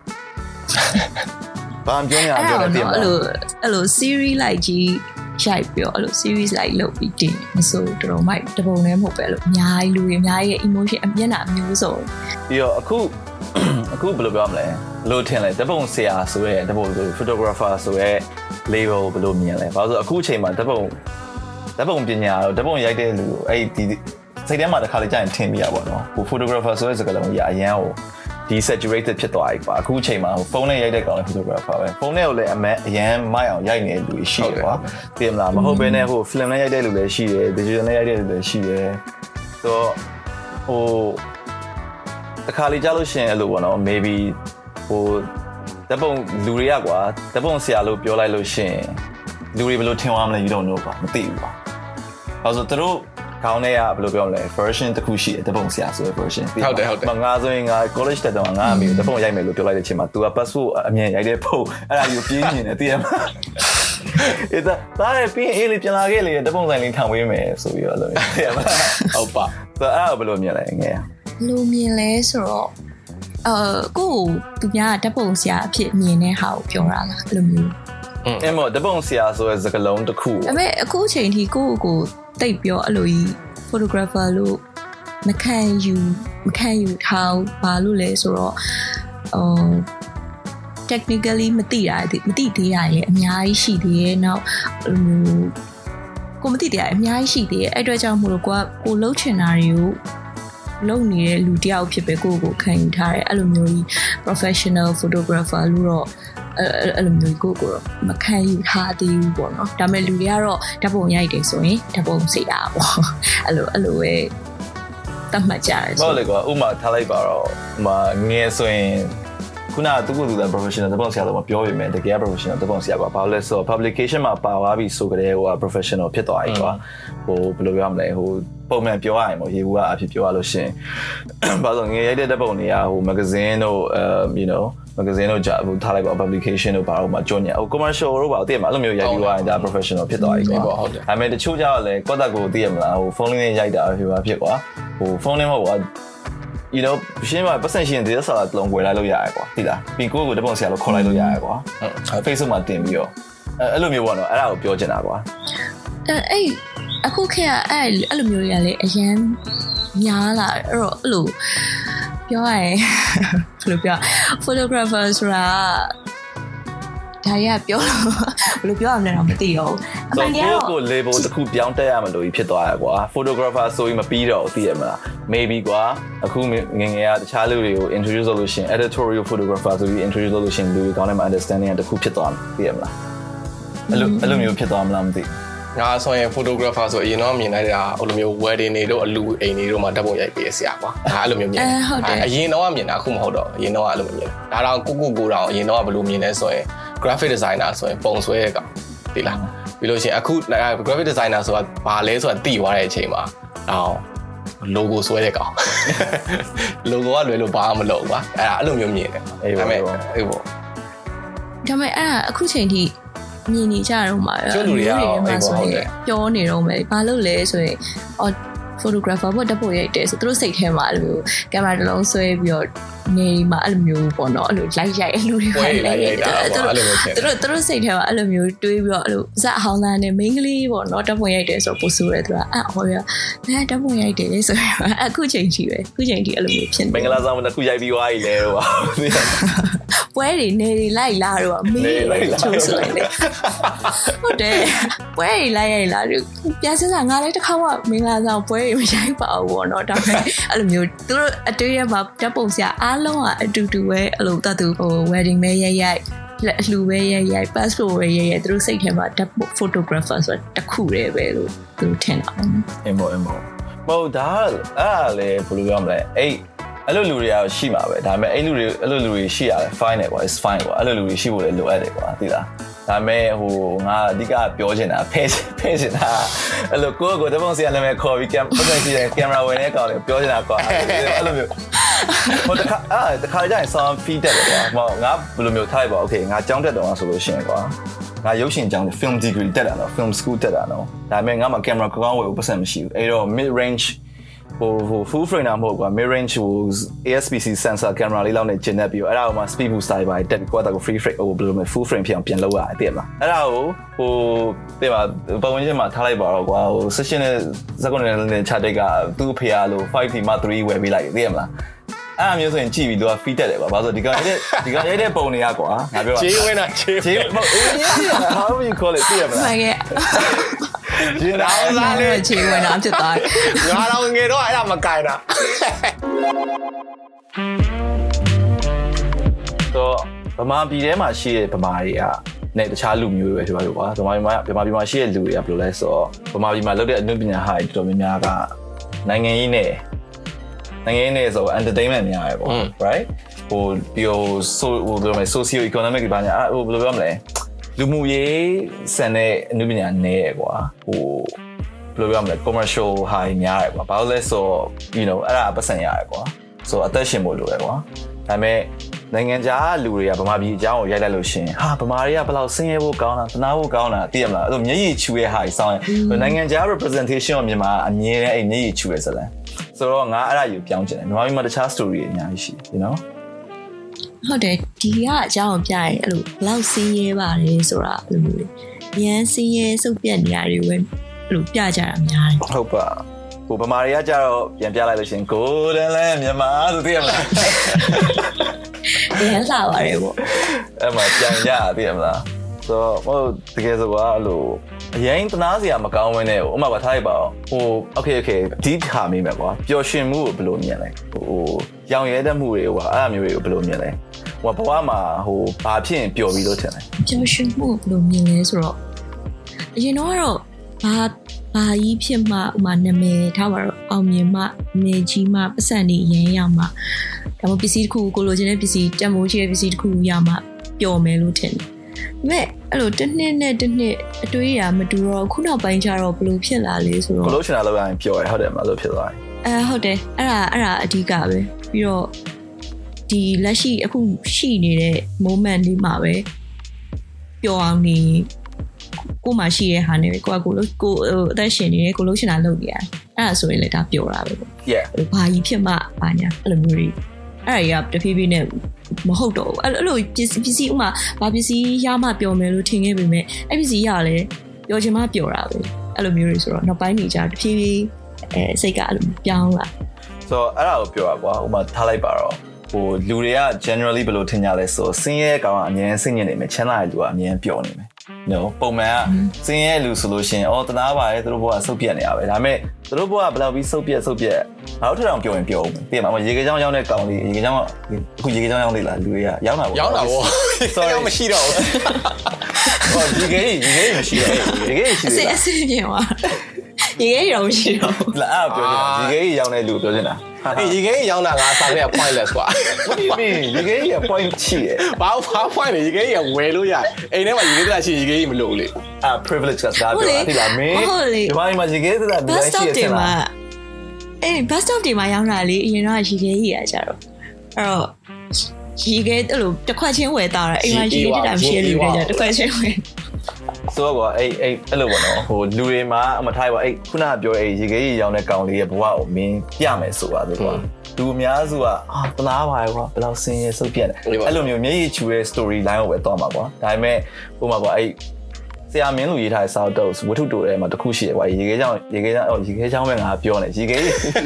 ဘာမှပြောရအောင်ပြောတယ်အဲ့လို series လိုက်ကြီးရိုက်ပြီးတော့အဲ့လို series လိုက်လုပ်ပြီးတင်မဆိုတော်မိုက်တပုံလည်းမဟုတ်ပဲအဲ့လိုအများကြီးလူတွေအများကြီးရဲ့ emotion အမျက်နှာအမျိုးစုံပြီးတော့အခုဘယ်လိုပြောမလဲဘယ်လိုထင်လဲတပုံဆရာဆိုရဲတပုံ photographer ဆိုရဲ label ဘယ်လိုမြင်လဲဘာလို့ဆိုအခုအချိန်မှာတပုံပညာတော့တပုံရိုက်တဲ့လူအဲ့ဒီစိတ်ထဲမှာတစ်ခါလေကြာရင်ထင်မိရပါတော့ဟို photographer ဆိုတဲ့စကားလုံးကြီးအရန်ဟိုdesaturated ဖြစ်သွားပြီကွာအခုအချိန်မှာဖုန်းနဲ့ရိုက်တဲ့ကောင်လည်း photographer ပဲဖုန်းနဲ့ကိုလည်းအရန်မိုက်အောင်ရိုက်နေတဲ့လူရှိတယ်ကွာသိမလားမဟုတ်ဘဲနဲ့ဟို film နဲ့ရိုက်တဲ့လူလည်းရှိတယ် digital နဲ့ရိုက်တဲ့လူလည်းရှိတယ်ဆိုတော့ဟိုတစ်ခါလေကြာလို့ရှင်အဲ့လိုပေါ့နော် maybe ဟိုတပုံလူတွေကကွာတပုံဆရာလို့ပြောလိုက်လို့ရှင်လူတွေဘယ်လိုထင်သွားမလဲ you don't know ကွာမသိဘူးကွာအဲဆိုသူတို့ခေါင်းထဲကဘယ်လိုပြောမလဲ version တစ်ခုရှိတယ်တပုံဆရာဆိုတဲ့ version ဟုတ်တယ်ငါဆိုရင်ငါ college တက်တော့ငါအမေတပုံရိုက်မယ်လို့ပြောလိုက်တဲ့အချိန်မှာ तू က passport အမြင်ရိုက်တဲ့ပုံအဲ့ဒါကိုပြင်းနေတယ်သိရမလားအဲ့ဒါလည်းပြင်းအေးလေးပြန်လာခဲ့လေတပုံဆိုင်လေးထောင်ပေးမယ်ဆိုပြီးတော့လို့သိရမလားဟုတ်ပါဆိုတော့အဲ့ဒါဘယ်လိုမြင်လဲငယ်လိုမြင်လဲဆိုတော့ကိုသူများတပုံဆရာအဖြစ်မြင်တဲ့ဟာကိုပြောတာလားအဲ့လိုမျိုးအဲ့မို့တပုံဆရာဆိုတဲ့စကားလုံးတစ်ခုဒါပေမဲ့အခုအချိန်ထိကိုတိတ်ပြောအဲ့လိုကြီး photographer လို့မခံယူထားဘာလို့လဲဆိုတော့technically မသိသေးတာရဲ့အများကြီးရှိသေးရဲ့နောက်ကိုမသိသေးတာအများကြီးရှိသေးရဲ့အဲ့အတွက်ကြောင့်မို့လို့ကိုလှုပ်ချင်တာတွေကိုလုပ်နေတဲ့လူတယောက်ဖြစ်ပဲကိုခံယူထားတယ်အဲ့လိုမျိုးကြီး professional photographer လို့တော့အဲ့လိုမျိုးကိုတော့မခံယူထားသေးဘူးပေါ့နော်ဒါပေမဲ့လူတွေကတော့ဓာတ်ပုံရိုက်တယ်ဆိုရင်ဓာတ်ပုံစိတ်အားပေါ့အဲ့လိုပဲတတ်မှတ်ကြတယ်ဆိုတော့လေကွာဥမာထားလိုက်ပါတော့ဥမာငယ်ဆိုရင်ခုနကသူက professional ဓာတ်ပုံဆရာတော့မပြောပြမယ်တကယ် professional ဓာတ်ပုံဆရာကဘာလို့လဲဆိုတော့ publication မှာပါသွားပြီဆိုကြတဲ့ဟို professional ဖြစ်သွားပြီကွာဟိုဘယ်လိုပြောရမလဲဟိုပုံမှန်ပြောရရင်ပေါ့ရေဘူးကအဖြစ်ပြောရလို့ရှင်ဘာလို့ငယ်ရိုက်တဲ့ဓာတ်ပုံတွေကဟို magazine တို့ you know magazine တို့ကြာဟိုထားလိုက်ပါ publication တို့ဘာလို့မှကြော်ညာဟို commercial တို့ဘာလို့သိရမလားအဲ့လိုမျိုးရိုက်ပြီးသွားရင်ဒါ professional ဖြစ်သွားပြီကွာဟုတ်တယ်ဒါပေမဲ့တချို့ကျတော့လေကော့တက်ကိုသိရမလားဟို phone လေးနဲ့ရိုက်တာဖြစ်ကွာဟို phone နဲ့မဟုတ်ကွာyou know ရှင်းမှာပတ်စံရှင်တဲ့ဆာလုံးဝယ်လိုက်လို့ရတယ်ကွာသိလားပြီးကိုတပုံဆရာလို့ခေါ်လိုက်လို့ရတယ်ကွာဟုတ် Facebook မှာတင်ပြီးတော့အဲ့လိုမျိုးပေါ့နော်အဲ့ဒါကိုပြောချင်တာကွာအဲ့အခုခေတ်ကအဲ့လိုမျိုးတွေကလည်းအရန်များလာအဲ့တော့အဲ့လိုပြောရရင်ဘယ်လိုပြော photographer ဆိုတာဒါရီကပြောလို့ဘယ်လိုပြောရမလဲတော့မသိတော့အမှန်တရားကို label တစ်ခုပြောင်းတက်ရမလို့ဖြစ်သွားရကွာ photographer ဆိုရင်မပြီးတော့သိရမလား maybe ကွာအခုငငယ်ကတခြားလူတွေကို introduce လုပ်လို့ရှင် editorial photographer ဆိုပြီး introduce လုပ်လို့ရှင်လူတွေကောင်းတဲ့မှာ understanding တစ်ခုဖြစ်သွားမှာသိရမလားအဲ့လိုမျိုးဖြစ်သွားမလားမသိငါဆိုရင် photographer ဆိုအရင်တော့မြင်လိုက်တာဟိုလိုမျိုး wedding တွေတို့အလူအိမ်တွေတို့မှာဓာတ်ပုံရိုက်ပေးဆရာကွာဒါအဲ့လိုမျိုးမြင်အရင်တော့မြင်တာအခုမဟုတ်တော့အရင်တော့အဲ့လိုမျိုးမြင်ဒါတော့ကိုတော့အရင်တော့ဘယ်လိုမြင်လဲဆိုရင် graphic designer ဆိုရင်ပုံဆွဲရကောင်ဒီလားပြီးလို့ရှိရင်အခု graphic designer ဆိုတာဘာလဲဆိုတာသိသွားတဲ့အချိန်မှာအော် logo ဆွဲတဲ့ကောင် logo ကလွယ်လို့ဘာမှမလုပ်ကွာအဲ့လိုမျိုးမြင်တယ်ဒါပေမဲ့ဒါပေမဲ့အဲ့အခုချိန်ထိမြင်နေကြတော့မှာကျွတ်လူတွေကပြောနေတော့မယ်ဘာလို့လဲဆိုရင်photographer ဘတ်တပ်ဖို့ရိုက်တယ်ဆိုသူတို့စိတ်ထဲမှာအဲ့လိုကင်မရာတစ်လုံးဆွဲပြီးတော့နေမှာအဲ့လိုမျိုးပေါ့နော်အဲ့လို light ရိုက်အဲ့လိုတွေရိုက်တာပေါ့အဲ့လိုမျိုးဖြစ်သူတို့စိတ်ထဲမှာအဲ့လိုမျိုးတွေးပြီးတော့အဲ့လိုဇက်အဟောင်းသားနဲ့ main ကလေးပေါ့နော်တပ်ဖို့ရိုက်တယ်ဆိုတော့ပို့ဆိုးတယ်သူကဟောရတပ်ဖို့ရိုက်တယ်ဆိုတော့အခုချိန်ကြီးပဲအခုချိန်ကြီးအဲ့လိုမျိုးဖြစ်နေမင်္ဂလာဆောင်တစ်ခုရိုက်ပြီးသွားပြီလေတော့ပွဲတွေနေတွေလိုက်လာတော့မေးချိုးဆိုလိုက်လေဟုတ်တယ်ပွဲတွေလိုက်ရိုက်လာပြန်စစားငါလည်းတစ်ခါမှမင်္ဂလာဆောင်ပွဲတွေမရိုက်ပါဘူးပေါ့နော်ဒါပေမဲ့အဲ့လိုမျိုးသူတို့အတွေ့ရမှာတပ်ပုံစရာအားလုံးကအတူတူပဲအဲ့လိုတတ်သူဟို wedding ပဲရိုက်အလှပဲရိုက် passport ပဲရိုက်သူတို့စိတ်ထဲမှာ photographer ဆိုတာတစ်ခုတည်းပဲလို့သူထင်တာအမေဟုတ်ဒါအဲ့လေဘယ်လိုပြောမလဲအဲ့လိုလူတွေကရှိမှာပဲဒါပေမဲ့အဲ့လိုလူတွေရှိရတယ် fine တယ်ကွာ is fine ကွာအဲ့လိုလူတွေရှိဖို့လည်းလိုအပ်တယ်ကွာသိလားဒါပေမဲ့ဟိုငါအဓိကပြောချင်တာဖဲချင်တာအဲ့လိုကိုတပုံစီရလည်းခေါ်ပြီးကင်မရာဝင်နေကောင်းတယ်ပြောချင်တာကွာအဲ့လိုမျိုးဟိုတခါကြရင် sound feed တက်တယ်ကွာဟောငါဘယ်လိုမျိုးထားလိုက်ပါ okay ငါကြောင်းတက်တော့ဆိုလို့ရှိရင်ကွာငါရုပ်ရှင်ကြောင်း film degree တက်တာနော် film school တက်တာနော်ဒါပေမဲ့ငါမှာကင်မရာကောင်းဝယ်ဖို့ပတ်စံမရှိဘူးအဲ့တော့ mid range ဟို full frame နာမဟုတ်ကွာ mid range ဟို ASPC sensor camera လေးလောက်နဲ့ကျင်နေပြီးတော့အဲ့ဒါကိုမှ speed booster ပါတက်ပြီးကွာတာကို free frame ဟိုဘယ်လိုလဲ full frame ဖြစ်အောင်ပြန်လုပ်ရတယ်သိရမလားအဲ့ဒါကိုဟိုတဲ့ပါပုံဝင်ချင်းမှာထားလိုက်ပါတော့ကွာဟို session နဲ့ဇက်ကွန်နဲ့ချတိတ်ကသူ့ဖေရလို့ 5T Mark 3ဝယ်ပေးလိုက်သိရမလားအဲ့အမျိုးဆိုရင်ကြည့်ပြီးသူက feed တက်တယ်ကွာဘာလို့ဒီကောင်ရိုက်တဲ့ပုံတွေကကွာငါပြောတာခြေဝင်တာခြေဟုတ် how do you call it သိရမလားမှန်ကဲဒီတော့စားလေခြေဝင်တာဖြစ်သွားတယ်ငါတော့ငယ်တော့အဲ့ဒါမကင်တာတော့ဗမာပြည်ထဲမှာရှိတဲ့ဗမာတွေကနဲ့တခြားလူမျိုးတွေပဲပြောကွာဗမာပြည်မှာရှိတဲ့လူတွေကဘယ်လိုလဲဆိုတော့ဗမာပြည်မှာလုပ်တဲ့အနုပညာဟာတော်တော်များများကနိုင်ငံရေးနဲ့ဆို entertainment များရယ်ပေါ့ right ဟိုဒီဟိုဘယ်လိုလဲ socio economic ဘာညာဟိုဘယ်လိုပြောမလဲလူမှုရေးစံတဲ့အနုပညာနဲ့ကွာဟိုဘယ်လိုပြောမလဲ commercial high များရယ်ကွာဘာလို့လဲဆို you know အဲ့ဒါပတ်စံရတယ်ကွာဆိုအသက်ရှင်ဖို့လိုရယ်ကွာဒါပေမဲ့နိုင်ငံခြားလူတွေကဗမာပြည်အကြောင်းကိုရိုက်လိုက်လို့ရှင်ဟာဗမာတွေကဘယ်လောက်ဆင်းရဲဖို့ကောင်းတာတနာဖို့ကောင်းတာသိရမလားအဲ့လိုမျက်ရည်ချူရဲ့ဟာစောင်းရင်နိုင်ငံခြား representation ကိုမြန်မာအမြင်နဲ့အဲ့မျက်ရည်ချူရဲ့ဇလန်ဆိုတော့ငါအဲ့ဒါယူပြောင်းချင်တယ်မြန်မာပြည်မှာတခြား story တွေအများကြီးရှိ you know ဟုတ်တယ်ဒီကအကြောင်းပြရင်အဲ့လိုဘလောက်ဆင်းရဲပါလဲဆိုတာအဲ့လိုမျိုးရန်ဆင်းရဲစုပ်ပြတ်နေရတွေပဲအဲ့လိုပြကြတာများတယ်ဟုတ်ပါဟိုဗမာတွေကကြတော့ပြန်ပြလိုက်လို့ရှင်ကိုတန်းလဲမြန်မာဆိုသိရမလားရန်လာပါတယ်ပေါ့အဲ့မှာပြန်ရသိရမလားဆိုတော့ဟိုတကယ်ဆိုတော့အဲ့လိုအရင်တနာစရာမကောင်းဝင်းနဲ့ဥမာပါထားလိုက်ပါဦးဟို okay ဒီဟာမိမယ်ကွာပျော်ရွှင်မှုကိုဘယ်လိုမြင်လဲဟိုရောင်ရဲတတ်မှုတွေဟိုအဲ့အမျိုးတွေကိုဘယ်လိုမြင်လဲဟိုဘဝမှာဟိုဘာဖြစ်ရင်ပျော်ပြီးလို့ထင်လဲပျော်ရွှင်မှုကိုဘယ်လိုမြင်လဲဆိုတော့အရင်တော့ဘာကြီးဖြစ်မှဥမာနာမည်ထားပါတော့အောင်မြင်မှနေကြီးမှပတ်စံနေရမ်းရမှဒါမှပစ္စည်းတစ်ခုကိုလိုချင်တဲ့ပစ္စည်းတန်ဖိုးရှိတဲ့ပစ္စည်းတစ်ခုရမှပျော်မယ်လို့ထင်တယ်။မဲ့အဲ့လိုတစ်နှစ်နဲ့တစ်နှစ်အတွေးရမတူတော့ခုနောက်ပိုင်းကျတော့ဘလို့ဖြစ်လာလဲဆိုတော့ကိုလိုချင်တာလောက်ရရင်ပျော်ရဟုတ်တယ်မလို့ဖြစ်သွားတယ်။ဟုတ်တယ်အဲ့ဒါအဓိကပဲပြီးတော့ဒီလက်ရှိအခုရှိနေတဲ့ moment လေးမှာပဲပျော်အောင်နေကိုမှရှိတဲ့ဟာနဲ့ကိုအသက်ရှင်နေတယ်ကိုလို့ရှင်တာလုပ်နေရတယ်အဲ့ဒါဆိုရင်လည်းဒါပျော်တာပဲပေါ့ yeah ဘာကြီးဖြစ်မှဘာညာအဲ့လိုမျိုးတွေအဲ့ဒါကြီးကတဖြည်းဖြည်းနဲ့မဟုတ်တော့ဘူးအဲ့လိုပစ္စည်းဥမာဘာပစ္စည်းရမှပျော်မယ်လို့ထင်ခဲ့ပေမဲ့အဲ့ပစ္စည်းရလဲပျော်ချင်မှပျော်တာပဲအဲ့လိုမျိုးတွေဆိုတော့နောက်ပိုင်းနေကြတဖြည်းဖြည်းစိတ်ကအဲ့လိုပြောင်းလာဆိုတော့အဲ့ဒါကိုပြောတာကွာဥမာထားလိုက်ပါတော့ဟိုလူတွေက generally ဘယ်လိုထင်ကြလဲဆိုစင်းရဲကောင်ကအမြင်စိတ်ညစ်နေမယ်ချမ်းသာတဲ့လူကအမြင်ပျော်နေမယ် no ပုံမှန်ကစင်းရဲလူဆိုလို့ရှိရင်အော်တနာပါရဲ့သူတို့ဘဝဆုတ်ပြတ်နေရပဲဒါပေမဲ့သူတို့ဘဝဘယ်လောက်ပြီးဆုတ်ပြတ်ငါတို့ထထောင်ပြောရင်ပြောဦးသိမှာရေကကြောင်ရောက်တဲ့ကောင်လေးရေကကြောင်အခုရေကကြောင်ရောက်နေလားလူတွေကရောက်တာပေါ့ sorry မရှိတော့ဘူးဟောရေကမရှိတော့ရေကရှိတယ်အစစ်ပြင်သွားရေကရောမရှိတော့လာအဲ့ပြောနေတာရေကရောက်တဲ့လူပြောနေတာအေးရေကရောက်တာငါစားခဲ့ pointless ကွာ what do you mean ရေက point ရှိတယ်ဘာ point လေရေကဝယ်လို့ရတယ်အိမ်ထဲမှာရေကရှိရေကမလို့လေ privilege ကစားပြောတာသိလားမင်းဒီမှာရေကဆိုတာဒီတိုင်းရှိတယ်လားအေး bus stop ဒီမှာရောက်လာလေအရင်တော့ရေကကြီးရကြတော့အဲ့တော့ရေကအဲ့လိုတစ်ခွက်ချင်းဝယ်တာအိမ်မှာရေတက်တာမရှိလို့လေကြတစ်ခွက်ချင်းဝယ်ဆိုတော့အဲ့လိုပေါ့နော်ဟိုလူတွေမှာအမထိုက်ပါအဲ့ခုနကပြောအဲ့ရေခဲကြီးရောင်းတဲ့ကောင်လေးရဲ့ဘဝကိုမင်းပြမယ်ဆိုတာဆိုတော့လူအများစုကတနာပါရဲ့ကွာဘယ်လောက်ဆင်းရဲဆုပ်ပြတ်တယ်အဲ့လိုမျိုးမျက်ရည်ချူတဲ့ story line ကိုပဲတော့မှာကွာဒါပေမဲ့ဟိုမှာပေါ့အဲ့ဆရာမင်းလူရေးထားတဲ့စာအုပ်တော့ဝတ္ထုတိုထဲမှာတစ်ခုရှိတယ်ကွာရေခဲချောင်းပဲငါပြောနေရေခဲ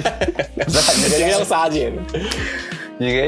စားခြင်းရေခဲ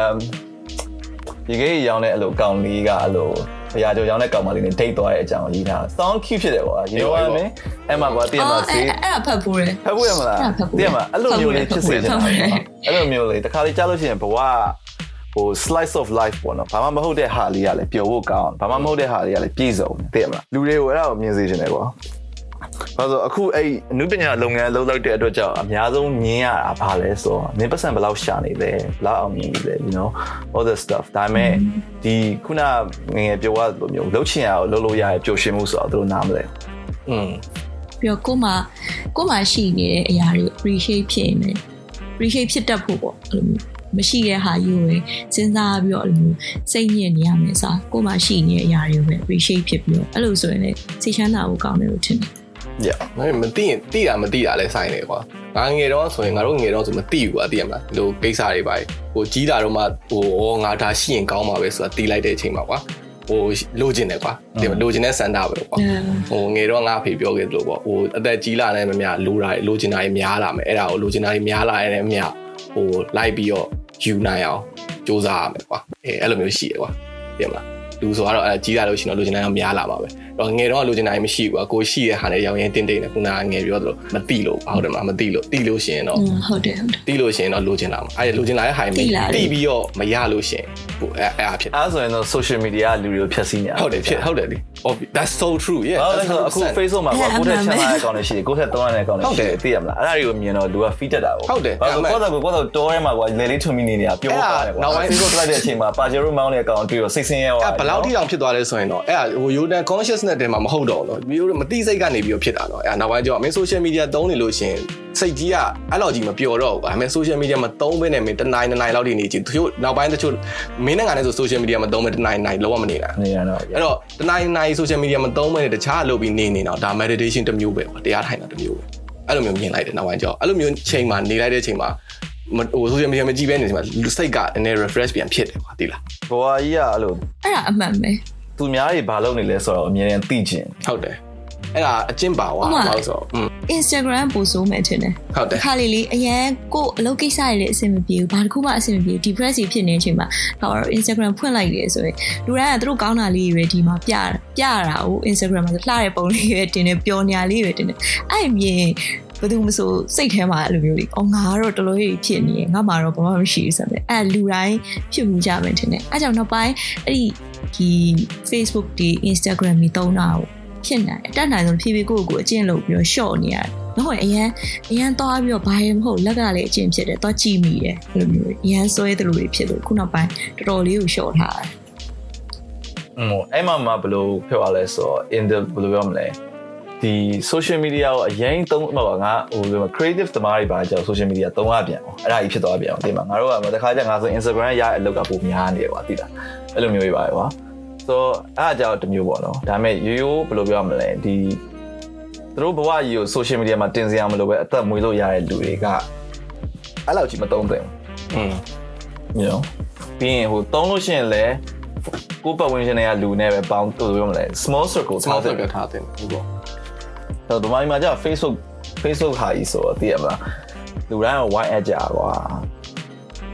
ရောင်းတဲ့အလိုကောင်လေးကအဲ့လိုဘရာကြောင်ရောက်တဲ့ကောင်မလေးနဲ့ date သွားတဲ့အကြောင်းရေးထားတာ sound cute ဖြစ်တယ်ကွာရေဝါမင်းအဲ့မှာကွာတည့်မှာစီအဲ့ဒါဖတ်ဖို့ရမလားတည့်မှာအဲ့လိုမျိုးလေးဖြစ်စေချင်တာအဲ့လိုမျိုးလေးတခါလေးကြားလို့ရှိရင်ဘဝဟို slice of life ပေါ့နော်ဘာမှမဟုတ်တဲ့ဟာလေးကလည်းပျော်ဖို့ကောင်းဘာမှမဟုတ်တဲ့ဟာလေးကလည်းပြည့်စုံတည့်မလားလူတွေကိုအဲ့ဒါကိုမြင်စေချင်တယ်ကွာဘာလို့အခုအဲ့အနုပညာလုပ်ငန်းလုပ်လိုက်တဲ့အတွက်ကြောင့်အများဆုံးမြင်ရတာဘာလဲဆိုတော့နင်ပတ်စံဘယ်လောက်ရှာနေလဲဘယ်လောက်အောင်မြင်နေလဲ you know all the stuff ဒါပေမဲ့ဒီခုနငယ်ပြောရလိုမျိုးလှုပ်ချင်ရအောင်လှုပ်လို့ရရဲ့ပျော်ရွှင်မှုဆိုတော့သူတို့နားမလဲပြီးတော့ကိုမှရှိနေတဲ့အရာတွေ appreciate ဖြစ်နေ appreciate ဖြစ်တတ်ဖို့ပေါ့အဲ့လိုမျိုးမရှိတဲ့ဟာယူရယ်စဉ်းစားပြီးတော့အဲ့လိုမျိုးစိတ်ညစ်နေရမယ်ဆိုကိုမှရှိနေတဲ့အရာတွေကိုပဲ appreciate ဖြစ်ပြီးတော့အဲ့လိုဆိုရင်လည်းစိတ်ချမ်းသာဖို့ကောင်းတယ်လို့ထင်တယ်မသိရင်သိတာလဲဆိုင်တယ်ကွာငါငယ်တော့ဆိုရင်ငါတို့ငယ်တော့ဆိုမသိဘူးကွာသိရမလားဒီလိုကိစ္စတွေပါဟိုကြီးတာတော့မှဟိုငါဒါရှိရင်ကောင်းမှာပဲဆိုတာတီးလိုက်တဲ့အချိန်မှာကွာဟိုလိုချင်တယ်ကွာဒီလိုချင်တဲ့စန္ဒပဲကွာဟိုငယ်တော့ငါအဖေပြောခဲ့သလိုပေါ့ဟိုအသက်ကြီးလာတဲ့မများလိုချင်တာတွေများလာမယ်အဲ့ဒါကိုလိုချင်တာတွေများလာတဲ့မများဟိုလိုက်ပြီးတော့ယူနိုင်အောင်စူးစမ်းရမယ်ကွာအဲ့လိုမျိုးရှိရကွာသိရမလားလူဆိုတော့အဲကြီးလာလို့ရှိရင်တော့လိုချင်တာရောများလာပါပဲတော့ငယ်တော့လိုချင်တာမရှိဘူးကွာကိုရှိတဲ့ဟာနဲ့ရောင်ရင်တင်းတင်းနဲ့ခုနကငယ်ပြောသလိုမတိလို့ဟုတ်တယ်မလားမတိလို့တိလို့ရှိရင်တော့ဟုတ်တယ်တိလို့ရှိရင်တော့လိုချင်လာမှာအဲလိုချင်လာတဲ့ဟာတွေတိပြီးတော့မရလို့ရှိရင်ဟိုအဲ့အားဖြစ်အဲ့ဆိုရင်တော့ social media လူတွေကိုဖျက်ဆီးနေတာဟုတ်တယ်လေ that's so true yeah အခု Facebook မှာကိုယ့်ထက်ချမ်းသာတဲ့ကောင်တွေရှိတယ်ကိုယ့်ထက်သုံးရတဲ့ကောင်တွေရှိတယ်သိရမလားအဲ့ဒါတွေကိုမြင်တော့လူက feed တက်တာပေါ့ဟုတ်တယ်ကိုယ့်တော့တောထဲမှာကွာလေလေးထွန်မိနေနေတာပြောပါတယ်ကွာနောက်ပိုင်း Facebook လိုက်တဲ့အချိန်မှာ Pajero မောင်းတဲ့ကောင်တွေ့တော့စိတ်ဆင်းရဲသွားဘယ်လောက်ထိအောင်ဖြစ်သွားလဲဆိုရင်တော့အဲ့ဟို Yodan consciousness တွေမှာမဟုတ်တော့ဘူးမျိုးမသိစိတ်ကနေပြီးတော့ဖြစ်တာတော့အဲ့နောက်ပိုင်းကျတော့မင်း social media သုံးနေလို့ရှင်စိတ်ကြီးကအဲ့လောက်ကြီးမပျော်တော့ဘူးကွာမင်း social media မသုံးဘဲနဲ့မင်းတစ်နိုင်လောက်ဒီနေကြည့်သူတို့နောက်ပိုင်းတချို့မင်းနဲ့ငါနဲ့ဆို social media မသုံးဘဲတစ်နိုင်လုံးဝမနေတာနေရတော့အဲ့တော့တစ်နိုင် social media မသုံးဘဲနဲ့တခြားလုပ်ပြီးနေတော့ဒါ meditation တစ်မျိုးပဲကွာတရားထိုင်တာတစ်မျိုးပဲအဲ့လိုမျိုးမြင်လိုက်တယ်နောက်ပိုင်းကျတော့အဲ့လိုမျိုးချိန်မှာနေလိုက်တဲ့ချိန်မှာဟို social media မကြည့်ဘဲနေချိန်မှာစိတ်ကနည်း refresh ပြန်ဖြစ်တယ်ကွာသိလားဘဝကြီးကအဲ့လိုအဲ့ဒါအမှန်ပဲသူများတွေဘာလုပ်နေလဲဆိုတော့အမြဲတမ်းသိချင်ဟုတ်တယ်အဲ့ဒါအကျင့်ပါဝါလို့ဆို Instagram ပို့ဆိုမယ်ထင်တယ်ဟုတ်တယ်ခါလေးအရန်ကိုအလုပ်ကိစ္စတွေလည်းအဆင်မပြေဘူးဘာတစ်ခုမှအဆင်မပြေ depress ဖြစ်နေတဲ့အချိန်မှာဟော Instagram ဖွင့်လိုက်တယ်ဆိုရင်လူတိုင်းကသူတို့ကောင်းတာလေးတွေဒီမှာပြတာကို Instagram မှာလှတဲ့ပုံလေးတွေတင်နေပျော်ညာလေးတွေတင်နေအဲ့မြင်ဘယ်သူမှဆိုစိတ်ထဲမှာအဲ့လိုမျိုးလေးအော်ငါကတော့တလို့ရဖြစ်နေငါမှတော့ဘာမှမရှိဘူးဆိုတော့အဲ့လူတိုင်းဖြစ်မှုကြမယ်ထင်တယ်အဲ့ကြောင့်နောက်ပိုင်းအဲ့ဒီ Facebook ဒီ Instagram တွေတုံးတာကိုဖြစ်နေတယ်အတက်နိုင်ဆုံးဖြည်းဖြည်းကိုအကျင့်လုပ်ပြီးတော့ short နေရတယ်။မဟုတ်အရန်သွားပြီးတော့ဘာမှမဟုတ်လက်ကလည်းအကျင့်ဖြစ်တယ်သွားကြည့်မိတယ်အဲ့လိုမျိုးအရန်ဆွဲတယ်လို့ဖြစ်လို့ခုနောက်ပိုင်းတော်တော်လေးကို short ထားတယ်။အဲ့မှာဘယ်လိုဖြစ်သွားလဲဆိုတော့ in the ဘယ်လိုပြောမလဲဒီ social media ကိုအရင်သုံးမှာပါငါဟို creative သမားတွေပါကြောက် social media သုံးရပြန်အောင်အဲ့ဒါကြီးဖြစ်သွားပြန်အောင်ဒီမှာငါတို့ကတခါကျငါဆို Instagram ရတဲ့အလုပ်ကပိုများနေတယ်ကွာသိလားအဲ့လိုမျိုးတွေပါကွာဆိုအဲ့အကြောင်းတစ်မျိုးပေါ့နော်ဒါပေမဲ့ရိုးဘယ်လိုပြောရမလဲဒီသူတို့ဘဝကြီးကို social media မှာတင်စရာမလိုပဲအသက်မွေးလို့ရတဲ့လူတွေကအဲ့လောက်ကြီးမသုံးသင့်ဘူးyou know ပြီးရင်ဟိုသုံးလို့ရှိရင်လည်းကိုယ်ပတ်ဝန်းကျင်တွေကလူနဲ့ပဲပေါင်းလို့ပြောမလဲ small circle ထားတယ်ဟုတ်ပေါ့တော့ဒီမှာကျ Facebook ဟာကြီးဆိုတော့သိရမလားလူတိုင်းက wide edge ကွာ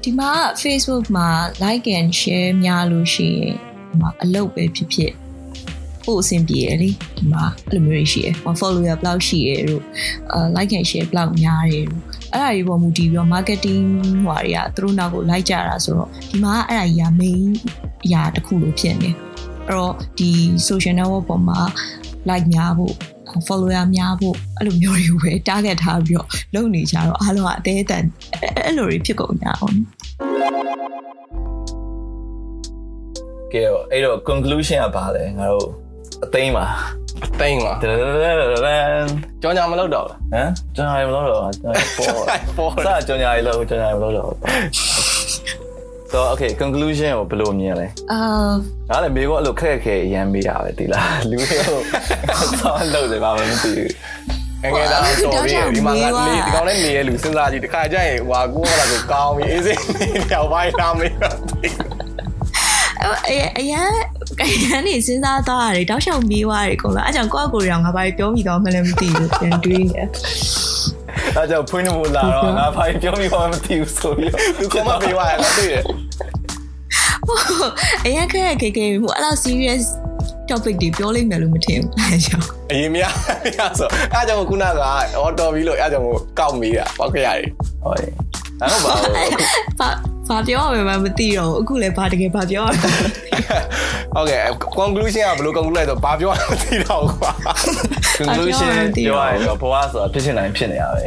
ဒီမှာ Facebook မှာ like and share များလို့ရှိရင်ဒီမှာအလုပ်ပဲဖြစ်ဖြစ်ပို့အဆင်ပြေရလေဒီမှာအဲ့လိုမျိုးရှိရယ် follower ဘလောက်ရှိရယ်တို့like and share ဘလောက်များတယ်တို့အဲ့ဒါတွေပေါ်မူတည်ပြီးတော့ marketing ဟွာတွေကသူတို့နောက်ကိုလိုက်ကြတာဆိုတော့ဒီမှာအဲ့ဒါကြီးက main အရာတစ်ခုလို့ဖြစ်နေအဲ့တော့ဒီ social network ပေါ်မှာ like များဖို့ follower များဖို့အဲ့လိုမျိုးတွေပဲ target ထားပြီးတော့လုပ်နေကြတော့အားလုံးကအသေးအတန်အဲ့လိုတွေဖြစ်ကုန်ကြအောင်ကဲအဲ့တော့ conclusion ကပါလေငါတို့အသိမ်းပါကြောင်ညာမလုပ်တော့လားဟမ်ကြောင်ညာမလုပ်တော့ပေါ်စားကြောင်ညာမလုပ်တော့So okay conclusion ကိုဘယ်လိုမြင်လဲဒါလည်းမေကောအဲ့လိုခက်ခဲရမ်းပေးရပဲဒီလားလူတွေကိုဆောင်းလုပ်တယ်ပါမသိဘူးငယ်သားဆိုပြီးဒီမှာငါလေးဒီကောင်နဲ့နေရလူစဉ်းစားကြည့်တခါကျရင်ဟွာကိုကလာကိုကောင်းပြီးအေးစိရောက်ပါလာမေးအရင်နေစဉ်းစားသွားရတယ်တောက်လျှောက်မေးသွားတယ်ကောင်လားအဲ့ကြောင့်ကိုယ့်ကိုယ်ရောငါဘာပြောမိတော့မှလည်းမသိဘူးပြန်တွေးနေအဲ့ကြောင့်ဖွင့်လို့လာတော့ငါဘာပြောမိမှမသိဘူးဆိုပြီးသူကမပြောရဘူးသိတယ်အရင်ခဲဟိုအဲ့လို serious topic တွေပြောလိုက်မယ်လို့မထင်ဘူးအဲ့ကြောင့်အရင်မရဆိုအဲ့ကြောင့်ခုနကအော်တော်ပြီလို့အဲ့ကြောင့်ကောက်မေးတာပောက်ခရတယ်ဟုတ်တယ်အဲ့တော့ဘာပြောရမလဲမသိတော့အခုလည်းဘာတကယ်ဘာပြောရလဲဟုတ်ကဲ့ conclusion ကဘယ်လို conclude လိုက်တော့ဘာပြောရမသိတော့ဘူးကွာ conclusion ပြောရရင်တော့ဘဝဆိုတာဖြစ်ချင်တိုင်းဖြစ်နေရပဲ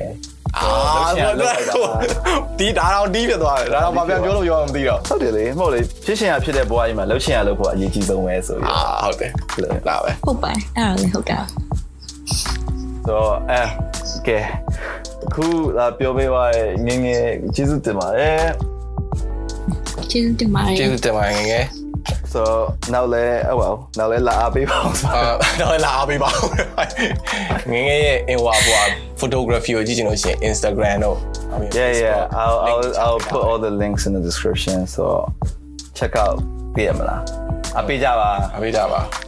ဒီဒါတော့တီးဖြစ်သွားတယ်ဒါတော့ဘာပြန်ပြောလို့ပြောမှမသိတော့ဟုတ်တယ်လေမဟုတ်လေဖြစ်ချင်ရဖြစ်တဲ့ဘဝကြီးမှာလှုပ်ချင်ရလှုပ်ဖို့အရေးကြီးဆုံးပဲဆိုပြီးဟုတ်တယ်လာပဲဟုတ်ပါအဲ့ဒါလည်းဟုတ်တာဆိုကဲခုလာပြောပေးပါငယ်ငယ်ကျေးဇူးတင်ပါတယ်ကျေးဇူးတင်ပါတယ်ငယ် so now let လာအားပေးပါဦး now လာအားပေးပါဦးငယ်ရဲ့ဟိုဟာ photography ကိုကြည့်ချင်လို့ရှိရင် Instagram တို့ yeah I'll put all the links in the description so check out ပြရမလားအားပေးကြပါ